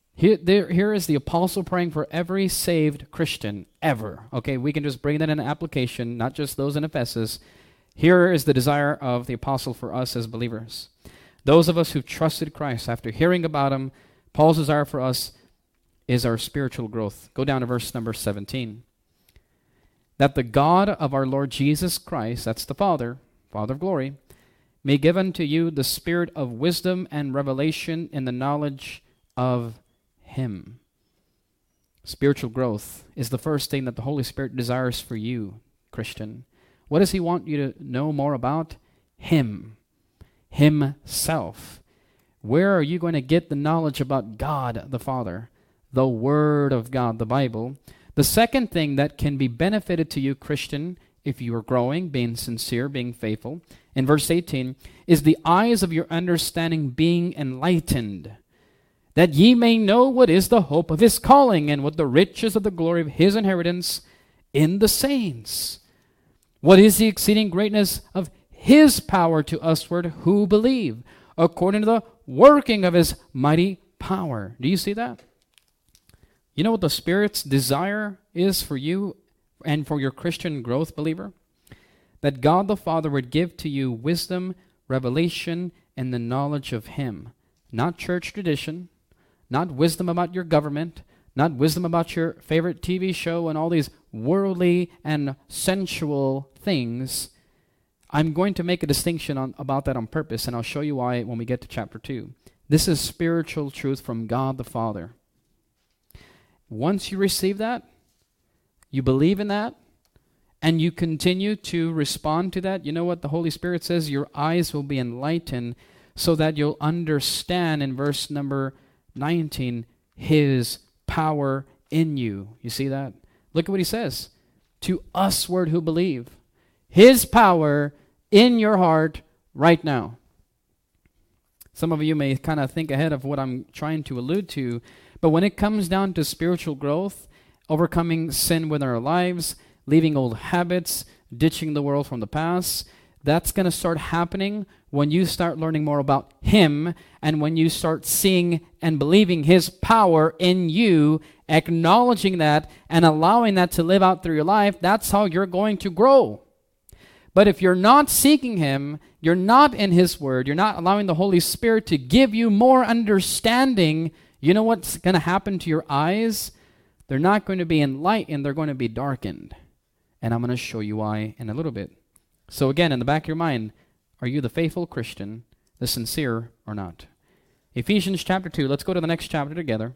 [SPEAKER 1] here is the apostle praying for every saved Christian ever. Okay, we can just bring that in application, not just those in Ephesus. Here is the desire of the apostle for us as believers. Those of us who've trusted Christ, after hearing about him, Paul's desire for us is our spiritual growth. Go down to verse number 17. That the God of our Lord Jesus Christ, that's the Father, Father of glory, may give unto you the spirit of wisdom and revelation in the knowledge of him. Spiritual growth is the first thing that the Holy Spirit desires for you, Christian. What does he want you to know more about? Him. Himself. Where are you going to get the knowledge about God the Father? The Word of God, the Bible. The second thing that can be benefited to you, Christian, if you are growing, being sincere, being faithful, in verse 18, is the eyes of your understanding being enlightened, that ye may know what is the hope of his calling, and what the riches of the glory of his inheritance in the saints. What is the exceeding greatness of his power to usward who believe, according to the working of his mighty power. Do you see that? You know what the Spirit's desire is for you and for your Christian growth, believer? That God the Father would give to you wisdom, revelation, and the knowledge of him. Not church tradition, not wisdom about your government, not wisdom about your favorite TV show and all these worldly and sensual things. I'm going to make a distinction about that on purpose, and I'll show you why when we get to chapter 2. This is spiritual truth from God the Father. Once you receive that, you believe in that, and you continue to respond to that, you know what the Holy Spirit says? Your eyes will be enlightened so that you'll understand in verse number 19, his power in you. You see that? Look at what he says. To usward who believe. His power in your heart right now. Some of you may kind of think ahead of what I'm trying to allude to, but when it comes down to spiritual growth, overcoming sin within our lives, leaving old habits, ditching the world from the past, that's going to start happening when you start learning more about him, and when you start seeing and believing his power in you, acknowledging that and allowing that to live out through your life. That's how you're going to grow. But if you're not seeking him, you're not in his word, you're not allowing the Holy Spirit to give you more understanding, you know what's going to happen to your eyes? They're not going to be enlightened, they're going to be darkened. And I'm going to show you why in a little bit. So again, in the back of your mind, are you the faithful Christian, the sincere or not? Ephesians chapter 2, let's go to the next chapter together.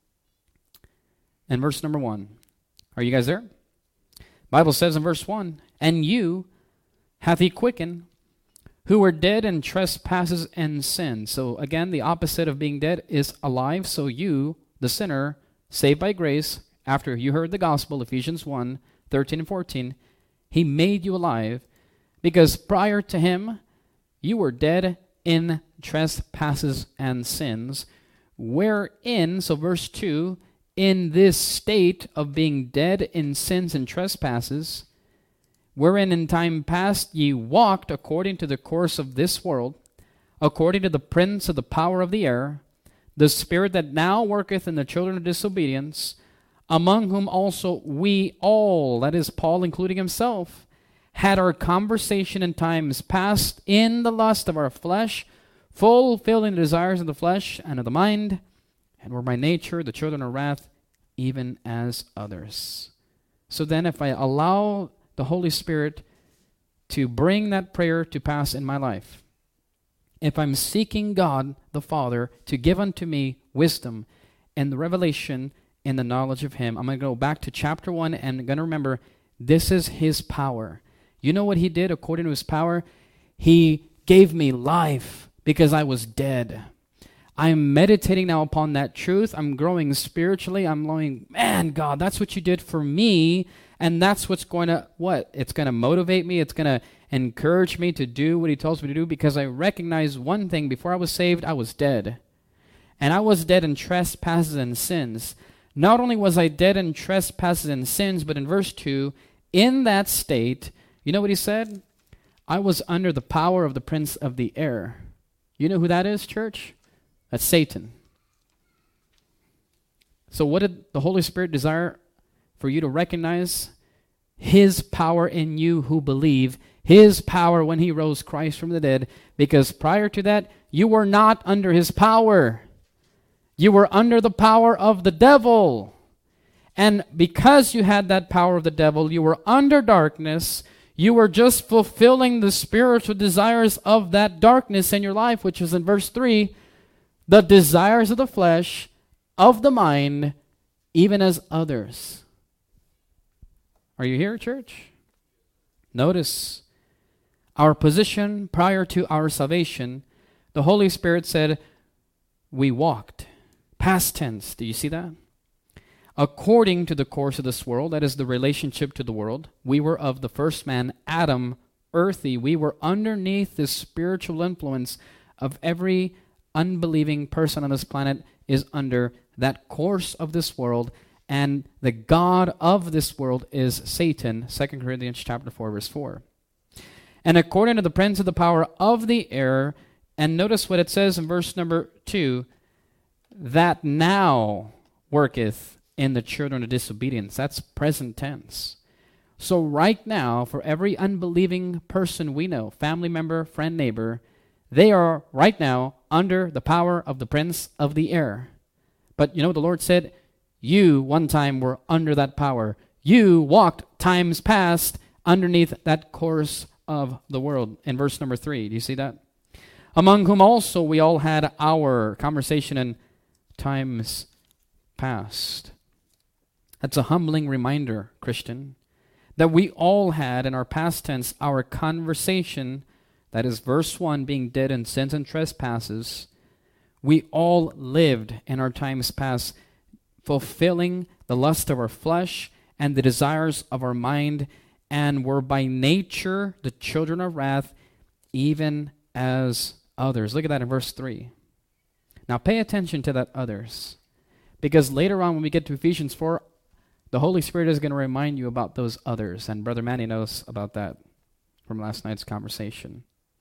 [SPEAKER 1] And verse number 1. Are you guys there? Bible says in verse 1, and you hath he quickened, who were dead in trespasses and sins. So again, the opposite of being dead is alive. So you, the sinner, saved by grace, after you heard the gospel, Ephesians 1, 13 and 14, he made you alive, because prior to him, you were dead in trespasses and sins, wherein, so verse 2, in this state of being dead in sins and trespasses, wherein in time past ye walked according to the course of this world, according to the prince of the power of the air, the spirit that now worketh in the children of disobedience, among whom also we all, that is Paul including himself, had our conversation in times past in the lust of our flesh, fulfilling the desires of the flesh and of the mind, and were by nature the children of wrath, even as others. So then if I allow the Holy Spirit to bring that prayer to pass in my life, if I'm seeking God the Father to give unto me wisdom and the revelation and the knowledge of him, I'm going to go back to chapter 1 and I'm going to remember this is his power. You know what he did according to his power? He gave me life because I was dead. I'm meditating now upon that truth. I'm growing spiritually. I'm going, man, God, that's what you did for me. And that's what's going to, what? It's going to motivate me. It's going to encourage me to do what he tells me to do, because I recognize one thing. Before I was saved, I was dead. And I was dead in trespasses and sins. Not only was I dead in trespasses and sins, but in verse 2, in that state, you know what he said? I was under the power of the prince of the air. You know who that is, church? That's Satan. So what did the Holy Spirit desire for you to recognize? His power in you who believe. His power when he rose Christ from the dead. Because prior to that, you were not under his power. You were under the power of the devil. And because you had that power of the devil, you were under darkness. You were just fulfilling the spiritual desires of that darkness in your life, which is in verse 3, the desires of the flesh, of the mind, even as others. Are you here, church? Notice our position prior to our salvation. The Holy Spirit said, we walked. Past tense. Do you see that? According to the course of this world, that is the relationship to the world, we were of the first man, Adam, earthy. We were underneath the spiritual influence of every unbelieving person on this planet is under that course of this world, and the god of this world is Satan, 2 Corinthians chapter 4, verse 4. And according to the prince of the power of the air, and notice what it says in verse number 2, that now worketh in the children of disobedience. That's present tense. So right now, for every unbelieving person we know, family member, friend, neighbor, they are right now under the power of the prince of the air. But you know, the Lord said, you one time were under that power. You walked times past underneath that course of the world. In verse number 3, do you see that? Among whom also we all had our conversation in times past. That's a humbling reminder, Christian, that we all had in our past tense our conversation, that is verse 1, being dead in sins and trespasses. We all lived in our times past, fulfilling the lust of our flesh and the desires of our mind, and were by nature the children of wrath, even as others. Look at that in verse 3. Now pay attention to that others, because later on when we get to Ephesians 4, the Holy Spirit is going to remind you about those others, and Brother Manny knows about that from last night's conversation.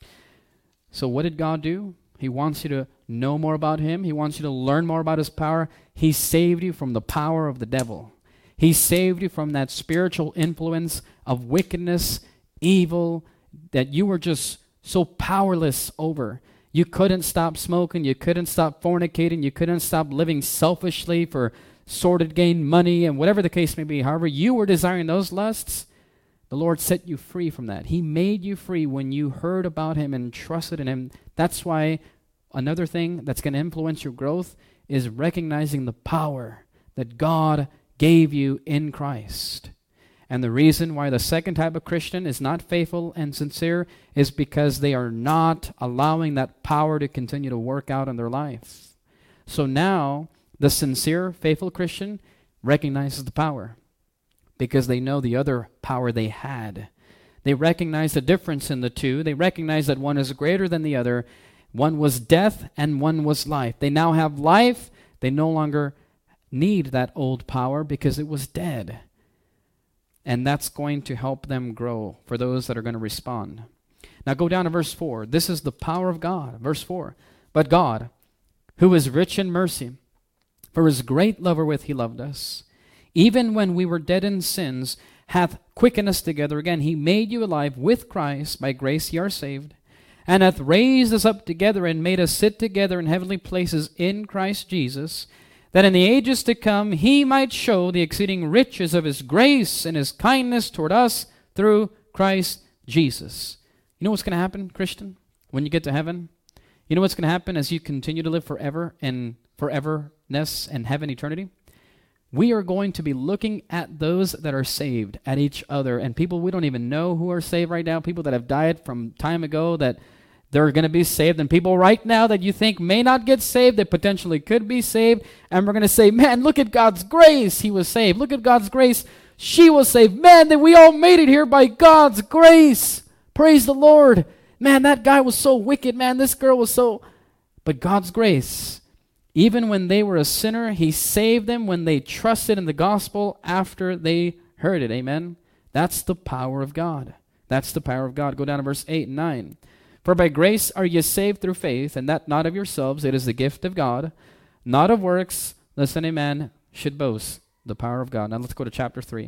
[SPEAKER 1] So what did God do? He wants you to know more about Him. He wants you to learn more about His power. He saved you from the power of the devil. He saved you from that spiritual influence of wickedness, evil, that you were just so powerless over. You couldn't stop smoking. You couldn't stop fornicating. You couldn't stop living selfishly for sordid gain, money, and whatever the case may be. However, you were desiring those lusts. The Lord set you free from that. He made you free when you heard about Him and trusted in Him. That's why another thing that's going to influence your growth is recognizing the power that God gave you in Christ. And the reason why the second type of Christian is not faithful and sincere is because they are not allowing that power to continue to work out in their life. So now, the sincere, faithful Christian recognizes the power because they know the other power they had. They recognize the difference in the two. They recognize that one is greater than the other. One was death and one was life. They now have life. They no longer need that old power because it was dead. And that's going to help them grow for those that are going to respond. Now go down to verse 4. This is the power of God. Verse 4. But God, who is rich in mercy, for His great love wherewith He loved us, even when we were dead in sins, hath quickened us together again. He made you alive with Christ. By grace ye are saved. And hath raised us up together and made us sit together in heavenly places in Christ Jesus, that in the ages to come He might show the exceeding riches of His grace and His kindness toward us through Christ Jesus. You know what's going to happen, Christian, when you get to heaven? You know what's going to happen as you continue to live forever and foreverness and heaven eternity? We are going to be looking at those that are saved, at each other, and people we don't even know who are saved right now, people that have died from time ago that they're going to be saved, and people right now that you think may not get saved, that potentially could be saved, and we're going to say, man, look at God's grace, he was saved. Look at God's grace, she was saved. Man, that we all made it here by God's grace. Praise the Lord. Man, that guy was so wicked, man, this girl was so... But God's grace, even when they were a sinner, He saved them when they trusted in the gospel after they heard it. Amen? That's the power of God. That's the power of God. Go down to verse 8 and 9. For by grace are ye saved through faith, and that not of yourselves, it is the gift of God, not of works, lest any man should boast. The power of God. Now let's go to chapter 3.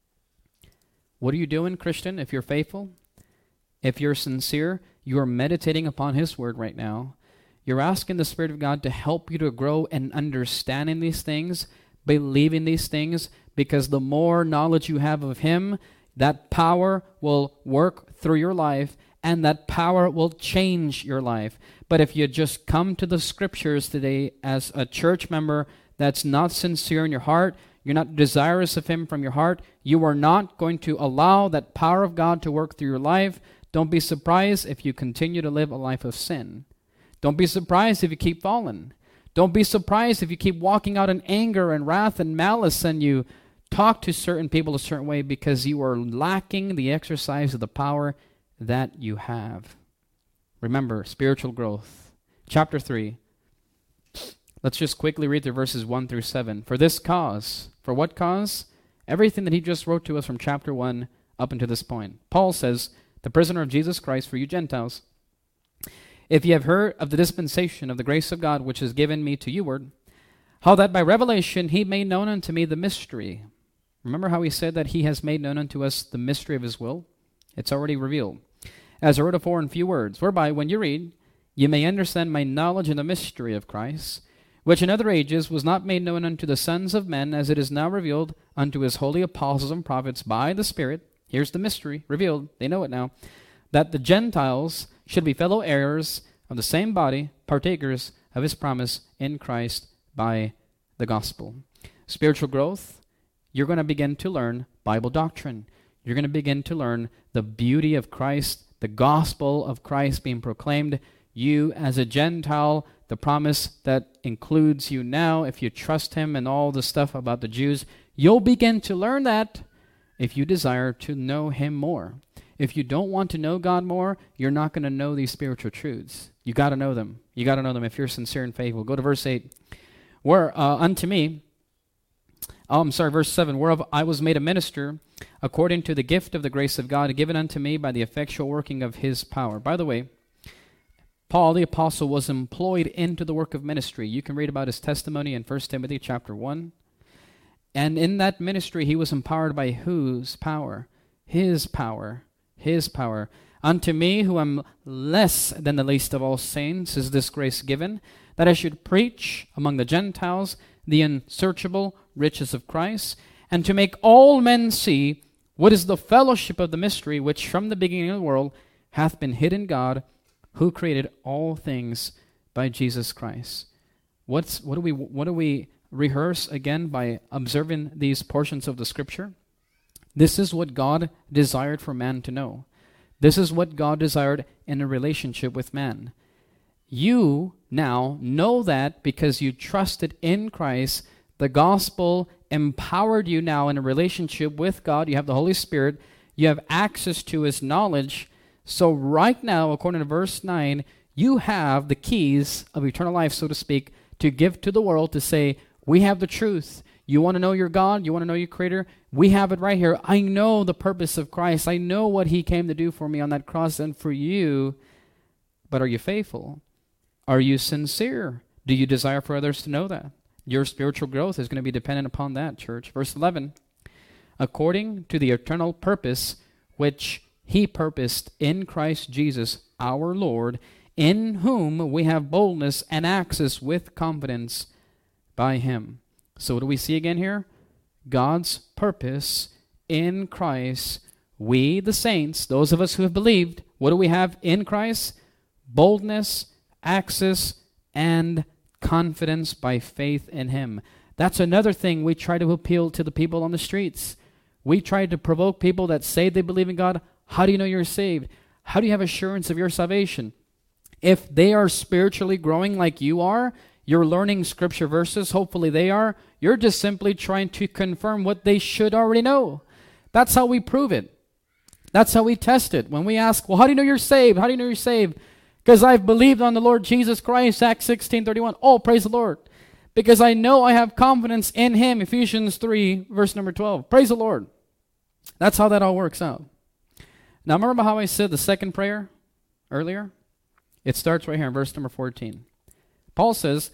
[SPEAKER 1] What are you doing, Christian, if you're faithful? If you're sincere, you are meditating upon His word right now. You're asking the Spirit of God to help you to grow in understanding these things, believing these things, because the more knowledge you have of Him, that power will work through your life, and that power will change your life. But if you just come to the Scriptures today as a church member that's not sincere in your heart, you're not desirous of Him from your heart, you are not going to allow that power of God to work through your life. Don't be surprised if you continue to live a life of sin. Don't be surprised if you keep falling. Don't be surprised if you keep walking out in anger and wrath and malice and you talk to certain people a certain way because you are lacking the exercise of the power that you have. Remember, spiritual growth. Chapter 3. Let's just quickly read through verses 1 through 7. For this cause. For what cause? Everything that he just wrote to us from chapter 1 up until this point. Paul says, the prisoner of Jesus Christ for you Gentiles, if ye have heard of the dispensation of the grace of God which is given me to youward, how that by revelation he made known unto me the mystery. Remember how he said that he has made known unto us the mystery of his will? It's already revealed. As I wrote afore in few words, whereby when you read, you may understand my knowledge in the mystery of Christ, which in other ages was not made known unto the sons of men, as it is now revealed unto his holy apostles and prophets by the Spirit. Here's the mystery revealed. They know it now. That the Gentiles should be fellow heirs of the same body, partakers of his promise in Christ by the gospel. Spiritual growth, you're going to begin to learn Bible doctrine. You're going to begin to learn the beauty of Christ, the gospel of Christ being proclaimed. You as a Gentile, the promise that includes you now, if you trust him and all the stuff about the Jews, you'll begin to learn that if you desire to know him more. If you don't want to know God more, you're not going to know these spiritual truths. You got to know them. You got to know them if you're sincere and faithful. Go to verse 8. Verse 7, whereof I was made a minister according to the gift of the grace of God given unto me by the effectual working of his power. By the way, Paul the apostle was employed into the work of ministry. You can read about his testimony in 1 Timothy chapter 1. And in that ministry he was empowered by whose power? His power. His power. Unto me, who am less than the least of all saints, is this grace given, that I should preach among the Gentiles the unsearchable riches of Christ, and to make all men see what is the fellowship of the mystery, which from the beginning of the world hath been hid in God, who created all things by Jesus Christ. What do we rehearse again by observing these portions of the Scripture? This is what God desired for man to know. This is what God desired in a relationship with man. You now know that because you trusted in Christ. The gospel empowered you now in a relationship with God. You have the Holy Spirit. You have access to his knowledge. So right now, according to verse 9, you have the keys of eternal life, so to speak, to give to the world to say, we have the truth. You want to know your God? You want to know your Creator? We have it right here. I know the purpose of Christ. I know what he came to do for me on that cross and for you. But are you faithful? Are you sincere? Do you desire for others to know that? Your spiritual growth is going to be dependent upon that, church. Verse 11, according to the eternal purpose which he purposed in Christ Jesus our Lord, in whom we have boldness and access with confidence by him. So what do we see again here? God's purpose in Christ. We, the saints, those of us who have believed, what do we have in Christ? Boldness, access, and confidence by faith in him. That's another thing we try to appeal to the people on the streets. We try to provoke people that say they believe in God. How do you know you're saved? How do you have assurance of your salvation? If they are spiritually growing like you are, you're learning scripture verses, hopefully they are, you're just simply trying to confirm what they should already know. That's how we prove it. That's how we test it. When we ask, well, how do you know you're saved? How do you know you're saved? Because I've believed on the Lord Jesus Christ, Acts 16:31. Oh, praise the Lord. Because I know I have confidence in him, Ephesians 3, verse number 12. Praise the Lord. That's how that all works out. Now, remember how I said the second prayer earlier? It starts right here in verse number 14. Paul says,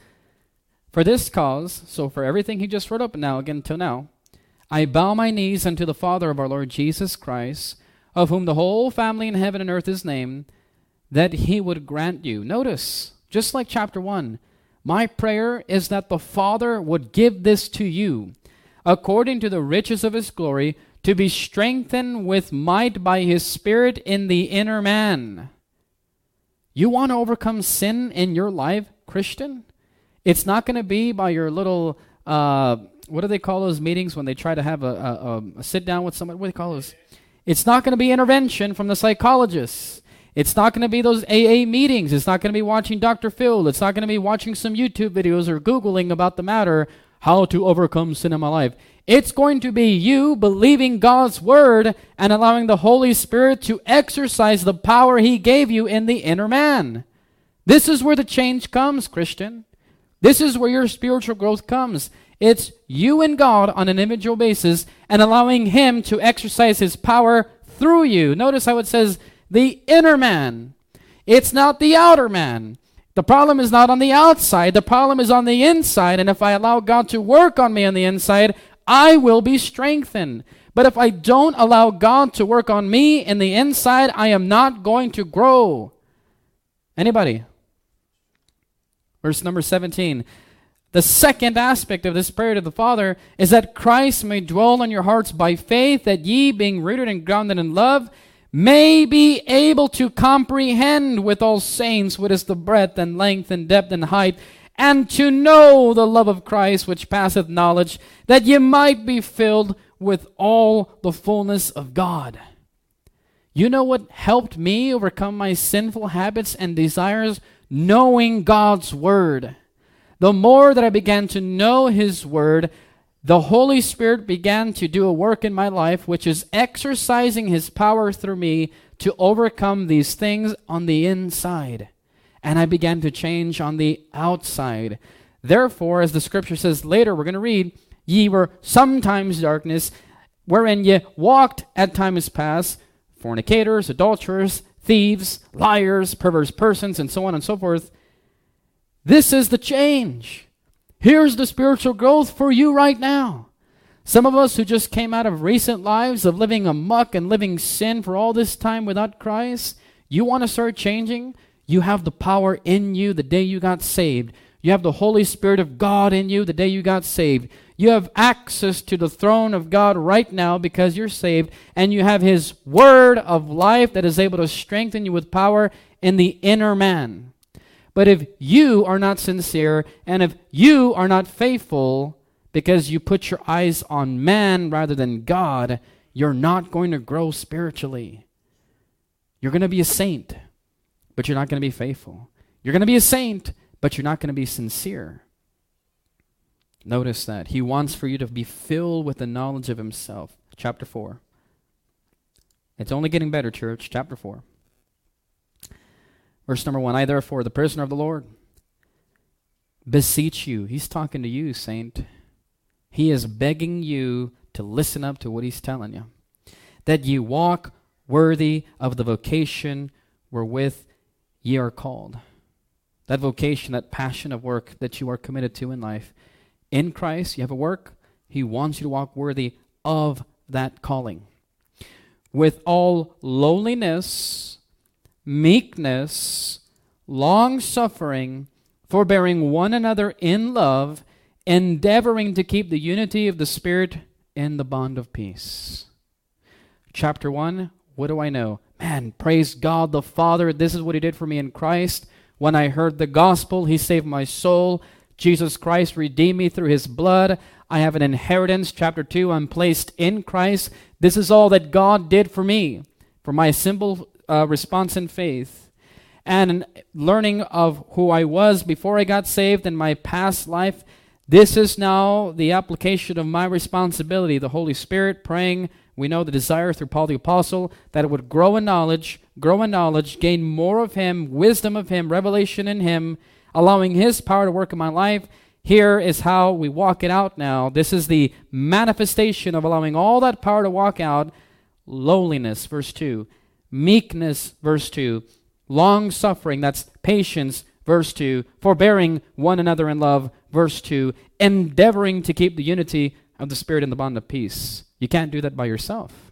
[SPEAKER 1] for this cause, so for everything he just wrote up now, again till now, I bow my knees unto the Father of our Lord Jesus Christ, of whom the whole family in heaven and earth is named, that he would grant you. Notice, just like chapter 1, my prayer is that the Father would give this to you, according to the riches of his glory, to be strengthened with might by his Spirit in the inner man. You want to overcome sin in your life, Christian? It's not going to be by your little, what do they call those meetings when they try to have a sit down with someone? What do they call those? It's not going to be intervention from the psychologists. It's not going to be those AA meetings. It's not going to be watching Dr. Phil. It's not going to be watching some YouTube videos or Googling about the matter, how to overcome sin in my life. It's going to be you believing God's word and allowing the Holy Spirit to exercise the power he gave you in the inner man. This is where the change comes, Christian. This is where your spiritual growth comes. It's you and God on an individual basis and allowing him to exercise his power through you. Notice how it says the inner man. It's not the outer man. The problem is not on the outside. The problem is on the inside. And if I allow God to work on me on the inside, I will be strengthened. But if I don't allow God to work on me in the inside, I am not going to grow. Anybody? Verse number 17. The second aspect of this prayer to the Father is that Christ may dwell in your hearts by faith, that ye, being rooted and grounded in love, may be able to comprehend with all saints what is the breadth and length and depth and height, and to know the love of Christ which passeth knowledge, that ye might be filled with all the fullness of God. You know what helped me overcome my sinful habits and desires? Knowing God's word. The more that I began to know his word, the Holy Spirit began to do a work in my life, which is exercising his power through me to overcome these things on the inside. And I began to change on the outside. Therefore, as the scripture says later, we're going to read, ye were sometimes darkness, wherein ye walked at times past, fornicators, adulterers, thieves, liars, perverse persons, and so on and so forth. This is the change. Here's the spiritual growth for you right now. Some of us who just came out of recent lives of living amok and living sin for all this time without Christ, you want to start changing? You have the power in you the day you got saved. You have the Holy Spirit of God in you the day you got saved. You have access to the throne of God right now because you're saved, and you have his word of life that is able to strengthen you with power in the inner man. But if you are not sincere, and if you are not faithful, because you put your eyes on man rather than God, you're not going to grow spiritually. You're going to be a saint, but you're not going to be faithful. You're going to be a saint, but you're not going to be sincere. Notice that. He wants for you to be filled with the knowledge of himself. Chapter 4. It's only getting better, church. Chapter 4. Verse number 1, I therefore, the prisoner of the Lord, beseech you. He's talking to you, saint. He is begging you to listen up to what he's telling you. That ye walk worthy of the vocation wherewith ye are called. That vocation, that passion of work that you are committed to in life. In Christ, you have a work. He wants you to walk worthy of that calling. With all lowliness, meekness, long-suffering, forbearing one another in love, endeavoring to keep the unity of the Spirit in the bond of peace. Chapter 1, what do I know? Man, praise God the Father. This is what he did for me in Christ. When I heard the gospel, he saved my soul. Jesus Christ redeemed me through his blood. I have an inheritance. Chapter 2, I'm placed in Christ. This is all that God did for me, for my simple response in faith. And learning of who I was before I got saved in my past life, this is now the application of my responsibility. The Holy Spirit praying, we know the desire through Paul the Apostle, that it would grow in knowledge, gain more of him, wisdom of him, revelation in him, allowing his power to work in my life. Here is how we walk it out now. This is the manifestation of allowing all that power to walk out. Lowliness, verse 2. Meekness, verse 2. Long-suffering, that's patience, verse 2. Forbearing one another in love, verse 2. Endeavoring to keep the unity of the Spirit in the bond of peace. You can't do that by yourself.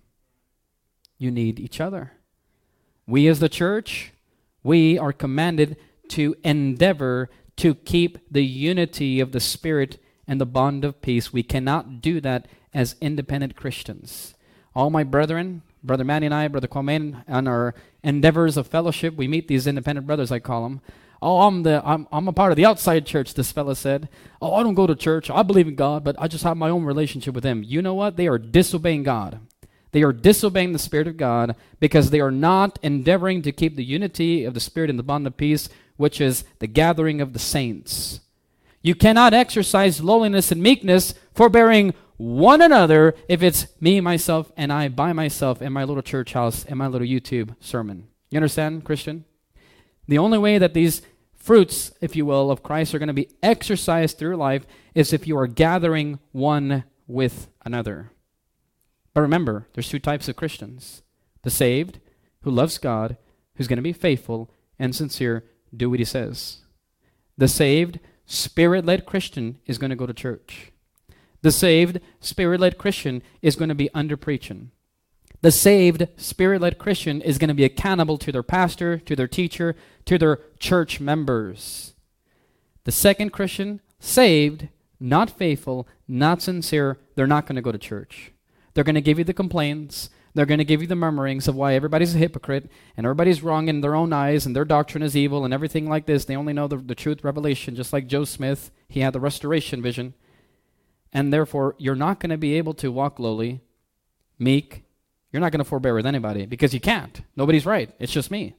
[SPEAKER 1] You need each other. We as the church, we are commanded to endeavor to keep the unity of the Spirit and the bond of peace. We cannot do that as independent Christians. All my brethren, Brother Manny and I, Brother Kwame, on our endeavors of fellowship, we meet these independent brothers, I call them. Oh, I'm a part of the outside church, this fella said. Oh, I don't go to church. I believe in God, but I just have my own relationship with him. You know what? They are disobeying God. They are disobeying the Spirit of God because they are not endeavoring to keep the unity of the Spirit in the bond of peace, which is the gathering of the saints. You cannot exercise lowliness and meekness, forbearing one another, if it's me, myself, and I by myself in my little church house and my little YouTube sermon. You understand, Christian? The only way that these fruits, if you will, of Christ are going to be exercised through life is if you are gathering one with another. But remember, there's two types of Christians. The saved, who loves God, who's going to be faithful and sincere, do what he says. The saved, Spirit-led Christian is going to go to church. The saved, Spirit-led Christian is going to be under preaching. The saved, Spirit-led Christian is going to be accountable to their pastor, to their teacher, to their church members. The second Christian, saved, not faithful, not sincere, they're not going to go to church. They're going to give you the complaints. They're going to give you the murmurings of why everybody's a hypocrite and everybody's wrong in their own eyes and their doctrine is evil and everything like this. They only know the truth revelation, just like Joe Smith. He had the restoration vision. And therefore, you're not going to be able to walk lowly, meek. You're not going to forbear with anybody because you can't. Nobody's right. It's just me.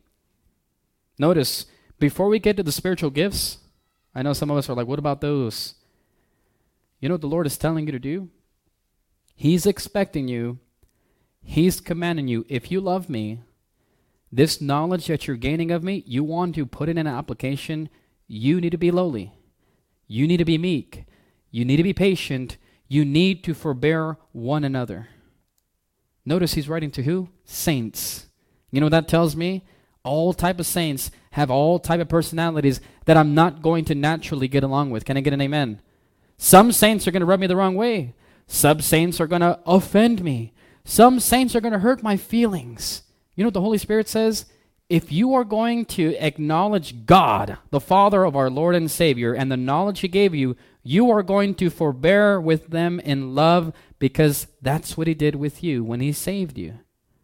[SPEAKER 1] Notice, before we get to the spiritual gifts, I know some of us are like, what about those? You know what the Lord is telling you to do? He's expecting you. He's commanding you, if you love me, this knowledge that you're gaining of me, you want to put it in an application, you need to be lowly. You need to be meek. You need to be patient. You need to forbear one another. Notice he's writing to who? Saints. You know what that tells me? All type of saints have all type of personalities that I'm not going to naturally get along with. Can I get an amen? Some saints are going to rub me the wrong way. Some saints are going to offend me. Some saints are going to hurt my feelings. You know what the Holy Spirit says? If you are going to acknowledge God, the Father of our Lord and Savior, and the knowledge he gave you, you are going to forbear with them in love because that's what he did with you when he saved you.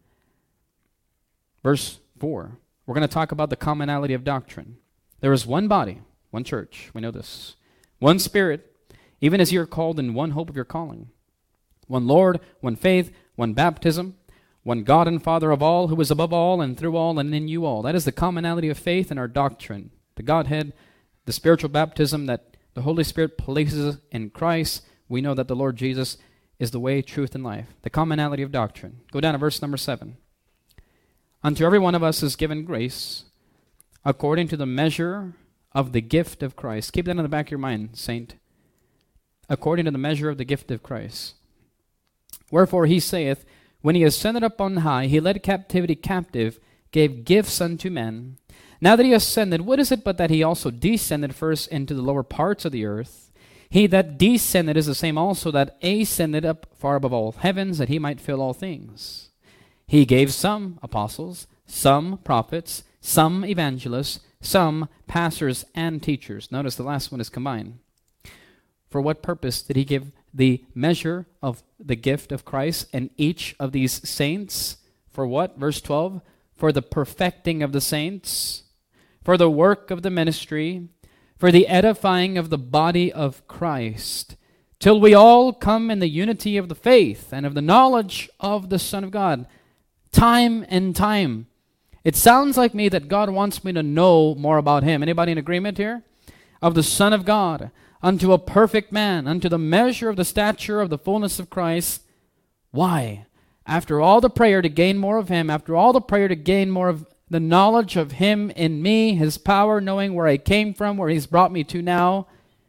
[SPEAKER 1] Verse 4, we're going to talk about the commonality of doctrine. There is one body, one church, we know this. One Spirit, even as you are called in one hope of your calling. One Lord, one faith, one baptism, one God and Father of all, who is above all and through all and in you all. That is the commonality of faith in our doctrine. The Godhead, the spiritual baptism that the Holy Spirit places in Christ. We know that the Lord Jesus is the way, truth, and life. The commonality of doctrine. Go down to verse number 7. Unto every one of us is given grace according to the measure of the gift of Christ. Keep that in the back of your mind, saint. According to the measure of the gift of Christ. Wherefore he saith, when he ascended up on high, he led captivity captive, gave gifts unto men. Now that he ascended, what is it but that he also descended first into the lower parts of the earth? He that descended is the same also that ascended up far above all heavens, that he might fill all things. He gave some apostles, some prophets, some evangelists, some pastors and teachers. Notice the last one is combined. For what purpose did he give the measure of the gift of Christ and each of these saints? For what? Verse 12. For the perfecting of the saints, for the work of the ministry, for the edifying of the body of Christ, till we all come in the unity of the faith and of the knowledge of the Son of God. Time and time. It sounds like me that God wants me to know more about him. Anybody in agreement here? Of the Son of God, unto a perfect man, unto the measure of the stature of the fullness of Christ. Why? After all the prayer to gain more of him, after all the prayer to gain more of the knowledge of him in me, his power, knowing where I came from, where he's brought me to now,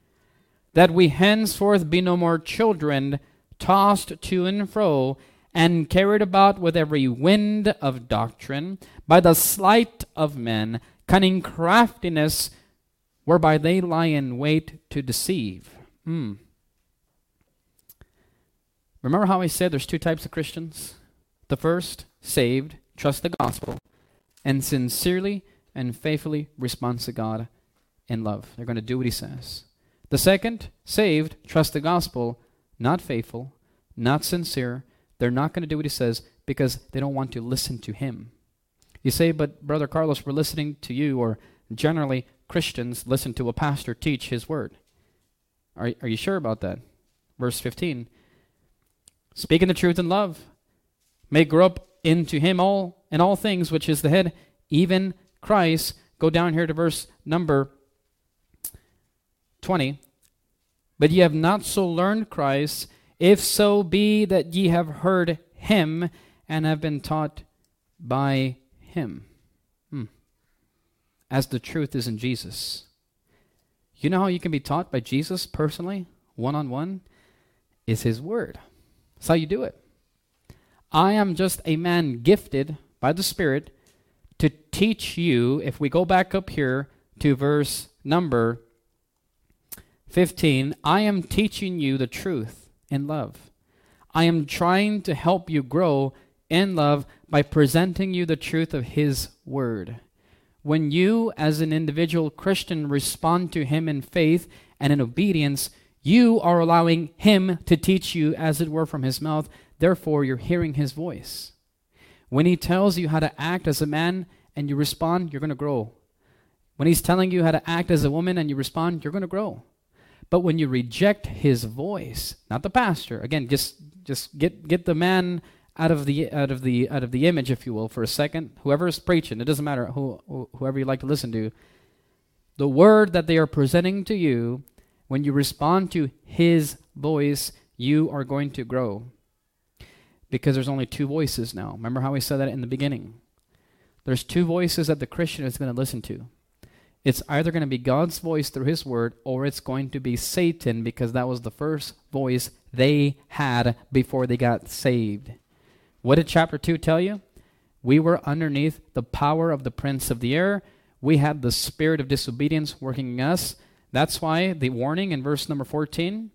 [SPEAKER 1] that we henceforth be no more children, tossed to and fro, and carried about with every wind of doctrine, by the sleight of men, cunning craftiness, whereby they lie in wait to deceive. Remember how I said there's two types of Christians? The first, saved, trust the gospel, and sincerely and faithfully respond to God in love. They're going to do what he says. The second, saved, trust the gospel, not faithful, not sincere. They're not going to do what he says because they don't want to listen to him. You say, but Brother Carlos, we're listening to you, or generally Christians listen to a pastor teach his word. Are you sure about that? Verse 15. Speaking the truth in love, may grow up into him all in all things, which is the head, even Christ. Go down here to verse number 20. But ye have not so learned Christ, if so be that ye have heard him and have been taught by him. As the truth is in Jesus. You know how you can be taught by Jesus personally, one-on-one? Is his word. That's how you do it. I am just a man gifted by the Spirit to teach you, if we go back up here to verse number 15, I am teaching you the truth in love. I am trying to help you grow in love by presenting you the truth of his word. When you, as an individual Christian, respond to him in faith and in obedience, you are allowing him to teach you, as it were, from his mouth. Therefore, you're hearing his voice. When he tells you how to act as a man and you respond, you're going to grow. When he's telling you how to act as a woman and you respond, you're going to grow. But when you reject his voice, not the pastor, again, just get the man out of the image, if you will, for a second. Whoever is preaching, it doesn't matter whoever you like to listen to. The word that they are presenting to you, when you respond to his voice, you are going to grow. Because there's only two voices now. Remember how we said that in the beginning? There's two voices that the Christian is going to listen to. It's either going to be God's voice through his word, or it's going to be Satan, because that was the first voice they had before they got saved. What did chapter 2 tell you? We were underneath the power of the prince of the air. We had the spirit of disobedience working in us. That's why the warning in verse number 14,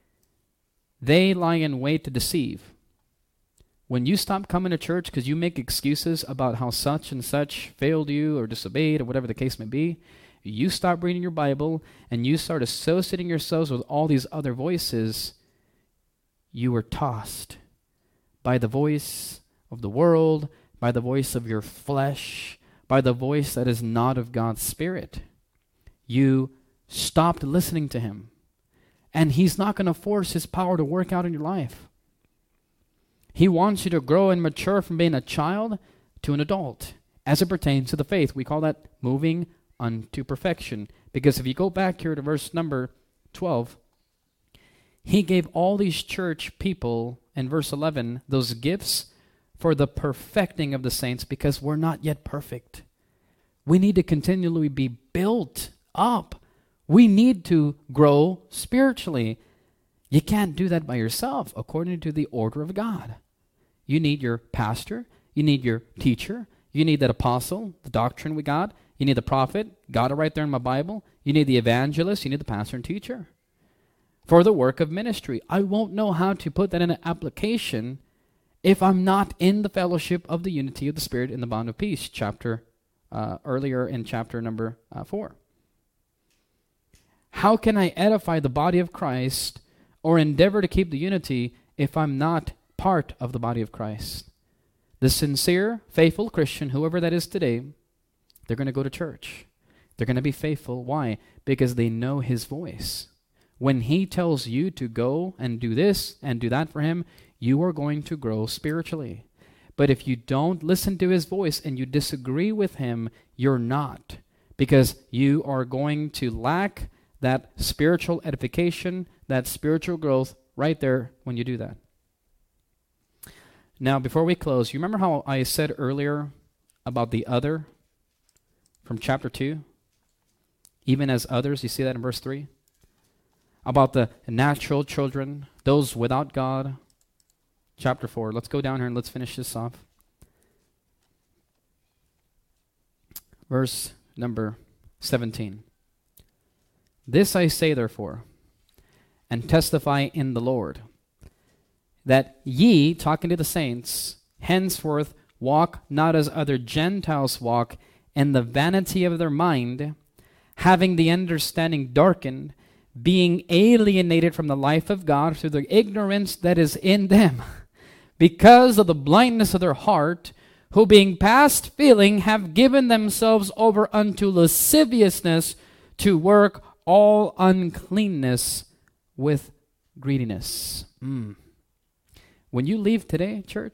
[SPEAKER 1] they lie in wait to deceive. When you stop coming to church because you make excuses about how such and such failed you or disobeyed or whatever the case may be, you stop reading your Bible and you start associating yourselves with all these other voices, you are tossed by the voice of the world, by the voice of your flesh, by the voice that is not of God's Spirit. You stopped listening to him. And he's not going to force his power to work out in your life. He wants you to grow and mature from being a child to an adult as it pertains to the faith. We call that moving unto perfection. Because if you go back here to verse number 12, he gave all these church people in verse 11 those gifts for the perfecting of the saints, because we're not yet perfect. We need to continually be built up. We need to grow spiritually. You can't do that by yourself according to the order of God. You need your pastor. You need your teacher. You need that apostle, the doctrine we got. You need the prophet. Got it right there in my Bible. You need the evangelist. You need the pastor and teacher. For the work of ministry. I won't know how to put that in an application if I'm not in the fellowship of the unity of the Spirit in the bond of peace, earlier in chapter number 4. How can I edify the body of Christ or endeavor to keep the unity if I'm not part of the body of Christ? The sincere, faithful Christian, whoever that is today, they're going to go to church. They're going to be faithful. Why? Because they know his voice. When he tells you to go and do this and do that for him, you are going to grow spiritually. But if you don't listen to his voice and you disagree with him, you're not. Because you are going to lack that spiritual edification, that spiritual growth right there when you do that. Now, before we close, you remember how I said earlier about the other from chapter 2? Even as others, you see that in verse 3? About the natural children, those without God. Chapter 4. Let's go down here and let's finish this off. Verse number 17. This I say, therefore, and testify in the Lord, that ye, talking to the saints, henceforth walk not as other Gentiles walk, in the vanity of their mind, having the understanding darkened, being alienated from the life of God through the ignorance that is in them, because of the blindness of their heart, who being past feeling have given themselves over unto lasciviousness, to work all uncleanness with greediness. When you leave today, church,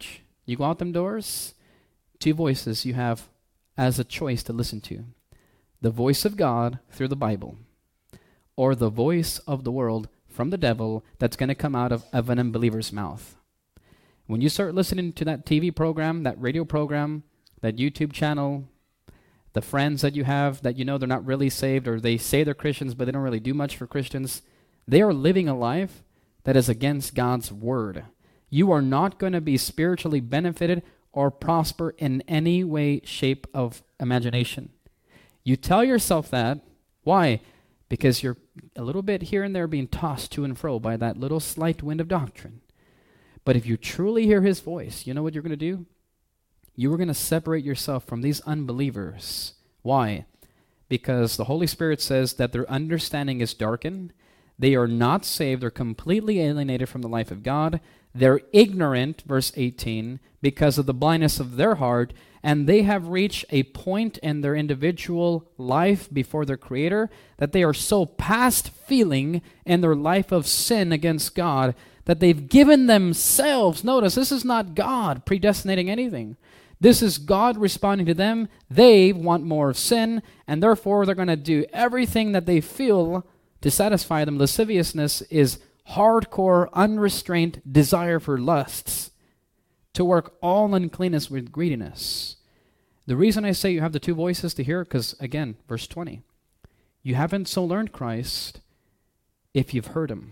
[SPEAKER 1] You go out them doors, two voices you have as a choice to listen to. The voice of God through the Bible, or the voice of the world from the devil that's going to come out of an unbeliever's mouth. When you start listening to that TV program, that radio program, that YouTube channel, the friends that you have that you know they're not really saved, or they say they're Christians but they don't really do much for Christians, they are living a life that is against God's word. You are not going to be spiritually benefited or prosper in any way, shape of imagination. You tell yourself that. Why? Because you're a little bit here and there being tossed to and fro by that little slight wind of doctrine. But if you truly hear his voice, you know what you're going to do? You are going to separate yourself from these unbelievers. Why? Because the Holy Spirit says that their understanding is darkened. They are not saved. They're completely alienated from the life of God. They're ignorant, verse 18, because of the blindness of their heart, and they have reached a point in their individual life before their Creator that they are so past feeling in their life of sin against God that they've given themselves. Notice, this is not God predestinating anything. This is God responding to them. They want more of sin, and therefore they're going to do everything that they feel to satisfy them. Lasciviousness is hardcore, unrestrained desire for lusts, to work all uncleanness with greediness. The reason I say you have the two voices to hear, because again, verse 20, you haven't so learned Christ if you've heard him.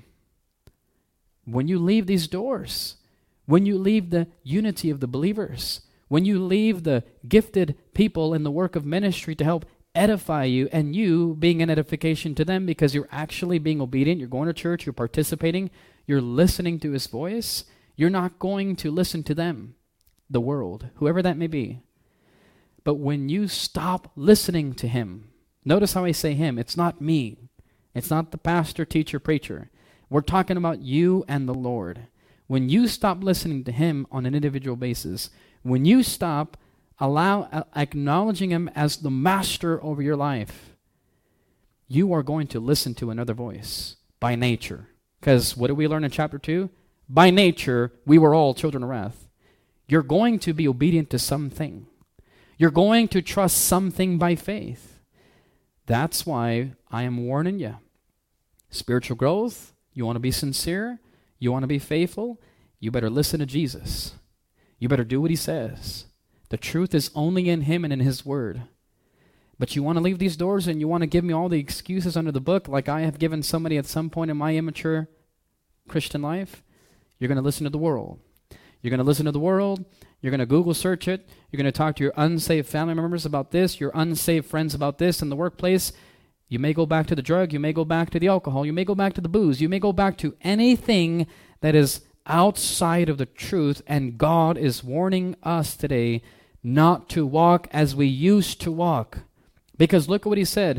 [SPEAKER 1] When you leave these doors, when you leave the unity of the believers, when you leave the gifted people in the work of ministry to help edify you, and you being an edification to them because you're actually being obedient, you're going to church, you're participating, you're listening to his voice, you're not going to listen to them, the world, whoever that may be. But when you stop listening to him, notice how I say him, it's not me, it's not the pastor, teacher, preacher. We're talking about you and the Lord. When you stop listening to him on an individual basis, when you stop acknowledging him as the master over your life, you are going to listen to another voice by nature. Because what did we learn in chapter 2? By nature, we were all children of wrath. You're going to be obedient to something. You're going to trust something by faith. That's why I am warning you. Spiritual growth, you want to be sincere, you want to be faithful, you better listen to Jesus. You better do what he says. The truth is only in him and in his word. But you want to leave these doors and you want to give me all the excuses under the book like I have given somebody at some point in my immature Christian life? You're going to listen to the world. You're going to listen to the world. You're going to Google search it. You're going to talk to your unsaved family members about this, your unsaved friends about this in the workplace. You may go back to the drug. You may go back to the alcohol. You may go back to the booze. You may go back to anything that is outside of the truth, and God is warning us today not to walk as we used to walk. Because look at what he said.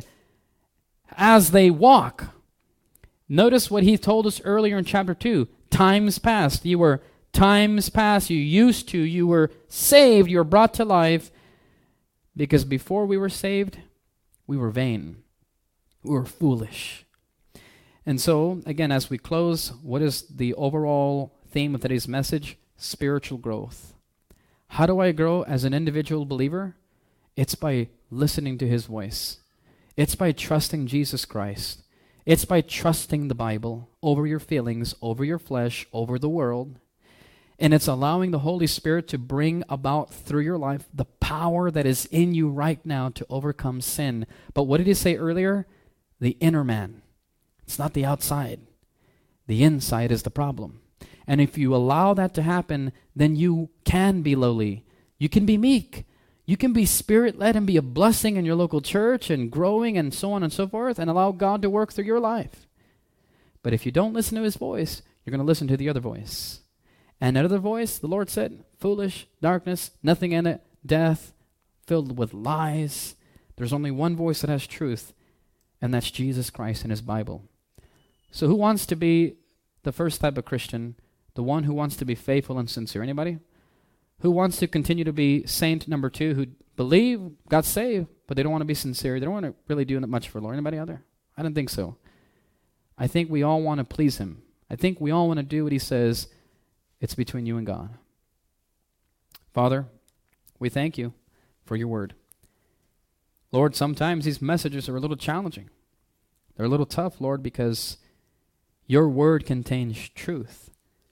[SPEAKER 1] As they walk. Notice what he told us earlier in chapter 2. Times past. You were times past. You used to. You were saved. You were brought to life. Because before we were saved, we were vain. We were foolish. And so, again, as we close, what is the overall theme of today's message? Spiritual growth. How do I grow as an individual believer? It's by listening to his voice. It's by trusting Jesus Christ. It's by trusting the Bible over your feelings, over your flesh, over the world. And it's allowing the Holy Spirit to bring about through your life the power that is in you right now to overcome sin. But what did he say earlier? The inner man. It's not the outside. The inside is the problem. And if you allow that to happen, then you can be lowly. You can be meek. You can be spirit-led and be a blessing in your local church and growing and so on and so forth and allow God to work through your life. But if you don't listen to his voice, you're going to listen to the other voice. And that other voice, the Lord said, foolish, darkness, nothing in it, death, filled with lies. There's only one voice that has truth, and that's Jesus Christ and his Bible. So who wants to be the first type of Christian? The one who wants to be faithful and sincere. Anybody? Who wants to continue to be saint number 2, who believe, got saved, but they don't want to be sincere. They don't want to really do much for the Lord. Anybody out there? I don't think so. I think we all want to please him. I think we all want to do what he says. It's between you and God. Father, we thank you for your word. Lord, sometimes these messages are a little challenging. They're a little tough, Lord, because your word contains truth.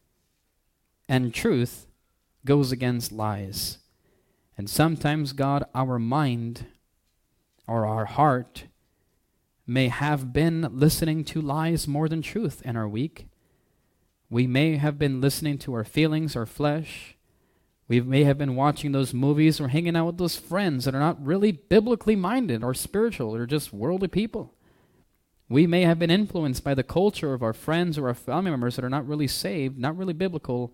[SPEAKER 1] And truth goes against lies. And sometimes, God, our mind or our heart may have been listening to lies more than truth and are weak. We may have been listening to our feelings, our flesh. We may have been watching those movies or hanging out with those friends that are not really biblically minded or spiritual. They're just worldly people. We may have been influenced by the culture of our friends or our family members that are not really saved, not really biblical.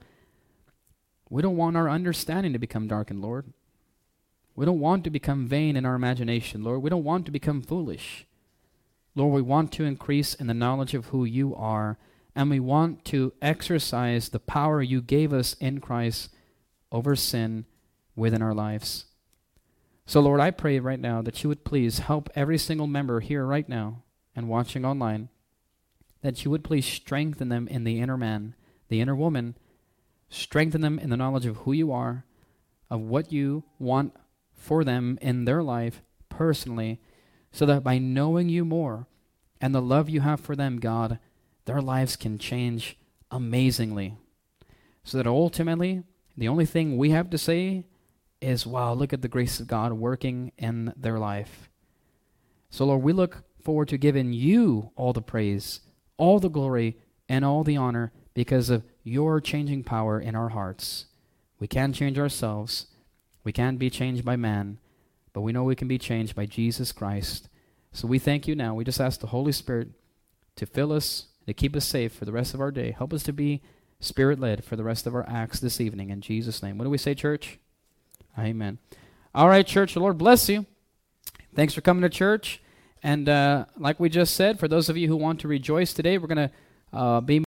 [SPEAKER 1] We don't want our understanding to become darkened, Lord. We don't want to become vain in our imagination, Lord. We don't want to become foolish. Lord, we want to increase in the knowledge of who you are, and we want to exercise the power you gave us in Christ over sin within our lives. So, Lord, I pray right now that you would please help every single member here right now and watching online, that you would please strengthen them in the inner man, the inner woman, strengthen them in the knowledge of who you are, of what you want for them in their life personally, so that by knowing you more and the love you have for them, God, their lives can change amazingly. So that ultimately, the only thing we have to say is, wow, look at the grace of God working in their life. So, Lord, we look forward to giving you all the praise, all the glory, and all the honor because of your changing power in our hearts. We can't change ourselves. We can't be changed by man, but we know we can be changed by Jesus Christ. So we thank you now. We just ask the Holy Spirit to fill us, to keep us safe for the rest of our day. Help us to be Spirit-led for the rest of our acts this evening. In Jesus' name. What do we say, church? Amen. All right, church, the Lord bless you. Thanks for coming to church. And like we just said, for those of you who want to rejoice today, we're going to be